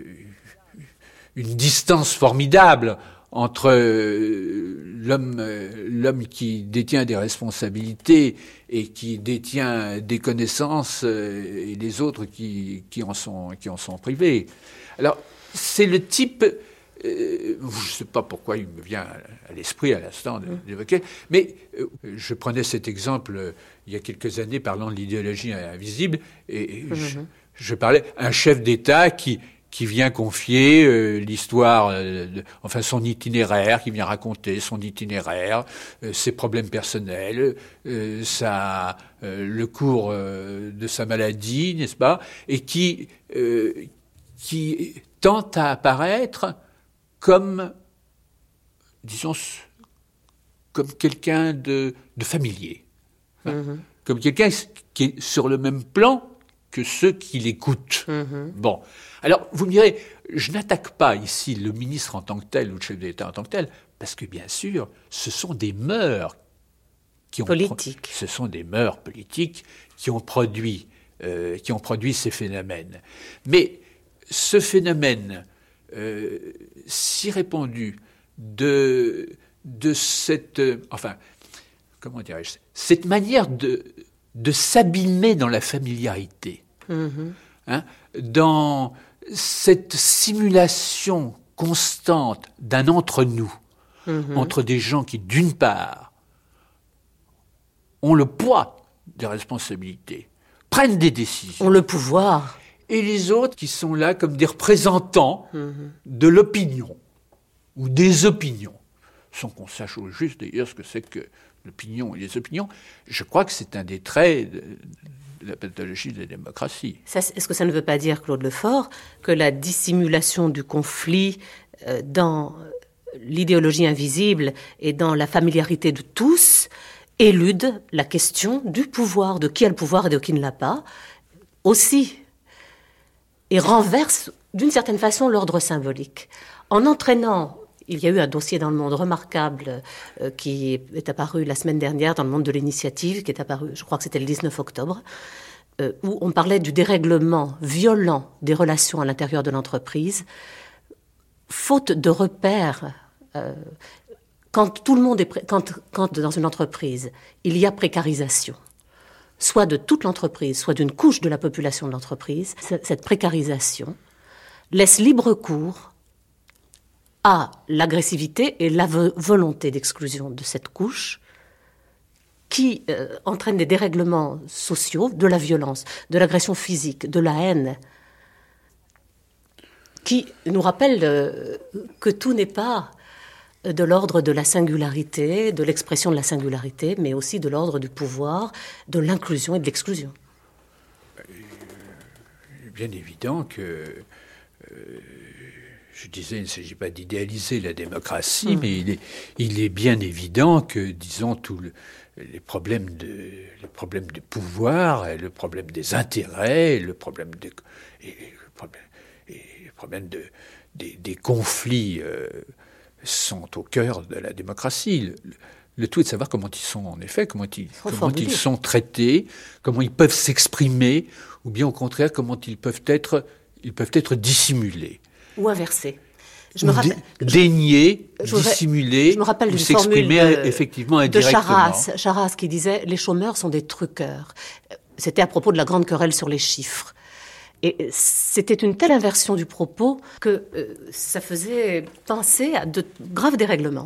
une distance formidable entre euh, l'homme, euh, l'homme qui détient des responsabilités et qui détient des connaissances euh, et les autres qui, qui, en sont, qui en sont privés. Alors, c'est le type... Euh, je ne sais pas pourquoi il me vient à l'esprit à l'instant d'évoquer, mais euh, je prenais cet exemple euh, il y a quelques années parlant de l'idéologie invisible, et, et mmh. je, je parlais un chef d'État qui... qui vient confier euh, l'histoire, euh, de, enfin son itinéraire, qui vient raconter son itinéraire, euh, ses problèmes personnels, euh, sa, euh, le cours euh, de sa maladie, n'est-ce pas, et qui, euh, qui tente à apparaître comme, disons, comme quelqu'un de, de familier, hein, mm-hmm. comme quelqu'un qui est sur le même plan que ceux qui l'écoutent. Mm-hmm. Bon. Alors, vous me direz, je n'attaque pas ici le ministre en tant que tel ou le chef d'État en tant que tel, parce que, bien sûr, ce sont des mœurs qui ont... Politiques. Pro- ce sont des mœurs politiques qui ont produit, euh, qui ont produit ces phénomènes. Mais ce phénomène euh, si répandu de, de cette... Euh, enfin, comment dirais-je, cette manière de, de s'abîmer dans la familiarité, mm-hmm. hein, dans cette simulation constante d'un entre-nous, mm-hmm. entre des gens qui, d'une part, ont le poids des responsabilités, prennent des décisions. Ont le pouvoir. Et les autres qui sont là comme des représentants mm-hmm. de l'opinion, ou des opinions. Sans qu'on sache au juste d'ailleurs ce que c'est que l'opinion et les opinions, je crois que c'est un des traits de, de la pathologie de la démocratie. Ça, est-ce que ça ne veut pas dire, Claude Lefort, que la dissimulation du conflit euh, dans l'idéologie invisible et dans la familiarité de tous élude la question du pouvoir, de qui a le pouvoir et de qui ne l'a pas, aussi, et renverse d'une certaine façon l'ordre symbolique. En entraînant, il y a eu un dossier dans Le Monde remarquable euh, qui est apparu la semaine dernière dans Le Monde de l'initiative, qui est apparu, je crois que c'était le dix-neuf octobre, euh, où on parlait du dérèglement violent des relations à l'intérieur de l'entreprise, faute de repères. Euh, quand tout le monde est pré- quand, quand dans une entreprise il y a précarisation, soit de toute l'entreprise, soit d'une couche de la population de l'entreprise, cette précarisation laisse libre cours à l'agressivité et la vo- volonté d'exclusion de cette couche qui euh, entraîne des dérèglements sociaux, de la violence, de l'agression physique, de la haine, qui nous rappelle euh, que tout n'est pas de l'ordre de la singularité, de l'expression de la singularité, mais aussi de l'ordre du pouvoir, de l'inclusion et de l'exclusion. Il est bien évident que, euh, je disais, il ne s'agit pas d'idéaliser la démocratie, mmh. mais il est, il est bien évident que, disons, tous le, les problèmes de, les problèmes de pouvoir, le problème des intérêts, le problème de, et le problème, et le problème de, des, des conflits euh, sont au cœur de la démocratie. Le, le tout est de savoir comment ils sont, en effet, comment ils, comment ils sont traités, comment ils peuvent s'exprimer, ou bien au contraire, comment ils peuvent être, ils peuvent être dissimulés. Ou inversés. Je me rappelle, dénier, je, dissimuler, je me rappelle ou s'exprimer de, effectivement indirectement. De Charras, Charras qui disait « Les chômeurs sont des truqueurs ». C'était à propos de la grande querelle sur les chiffres. Et c'était une telle inversion du propos que euh, ça faisait penser à de graves dérèglements.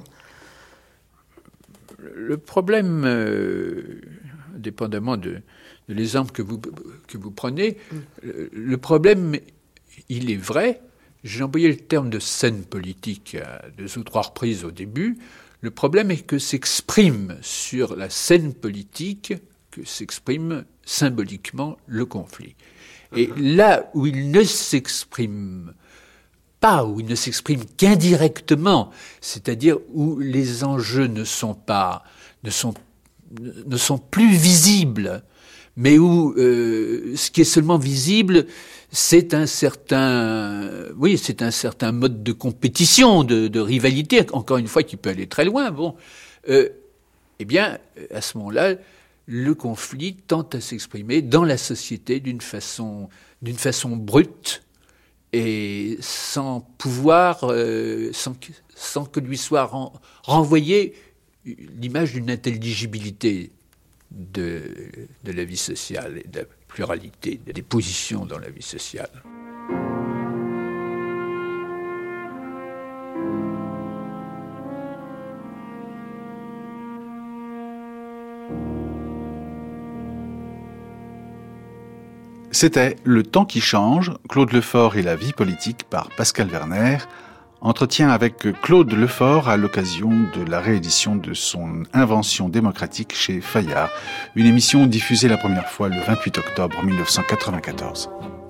Le problème, euh, dépendamment de, de l'exemple que vous, que vous prenez, mm. le, le problème, il est vrai. J'ai employé le terme de scène politique à deux ou trois reprises au début. Le problème est que s'exprime sur la scène politique, que s'exprime symboliquement le conflit. Et là où il ne s'exprime pas, où il ne s'exprime qu'indirectement, c'est-à-dire où les enjeux ne sont pas, ne sont, ne sont plus visibles, mais où euh, ce qui est seulement visible, c'est un certain, oui, c'est un certain mode de compétition, de, de rivalité, encore une fois, qui peut aller très loin. Bon, euh, eh bien, à ce moment-là, le conflit tente à s'exprimer dans la société d'une façon, d'une façon brute et sans pouvoir, euh, sans, sans que lui soit ren, renvoyé l'image d'une intelligibilité de, de la vie sociale et de la pluralité des positions dans la vie sociale. C'était Le temps qui change, Claude Lefort et la vie politique par Pascal Werner. Entretien avec Claude Lefort à l'occasion de la réédition de son Invention démocratique chez Fayard, une émission diffusée la première fois le vingt-huit octobre mille neuf cent quatre-vingt-quatorze.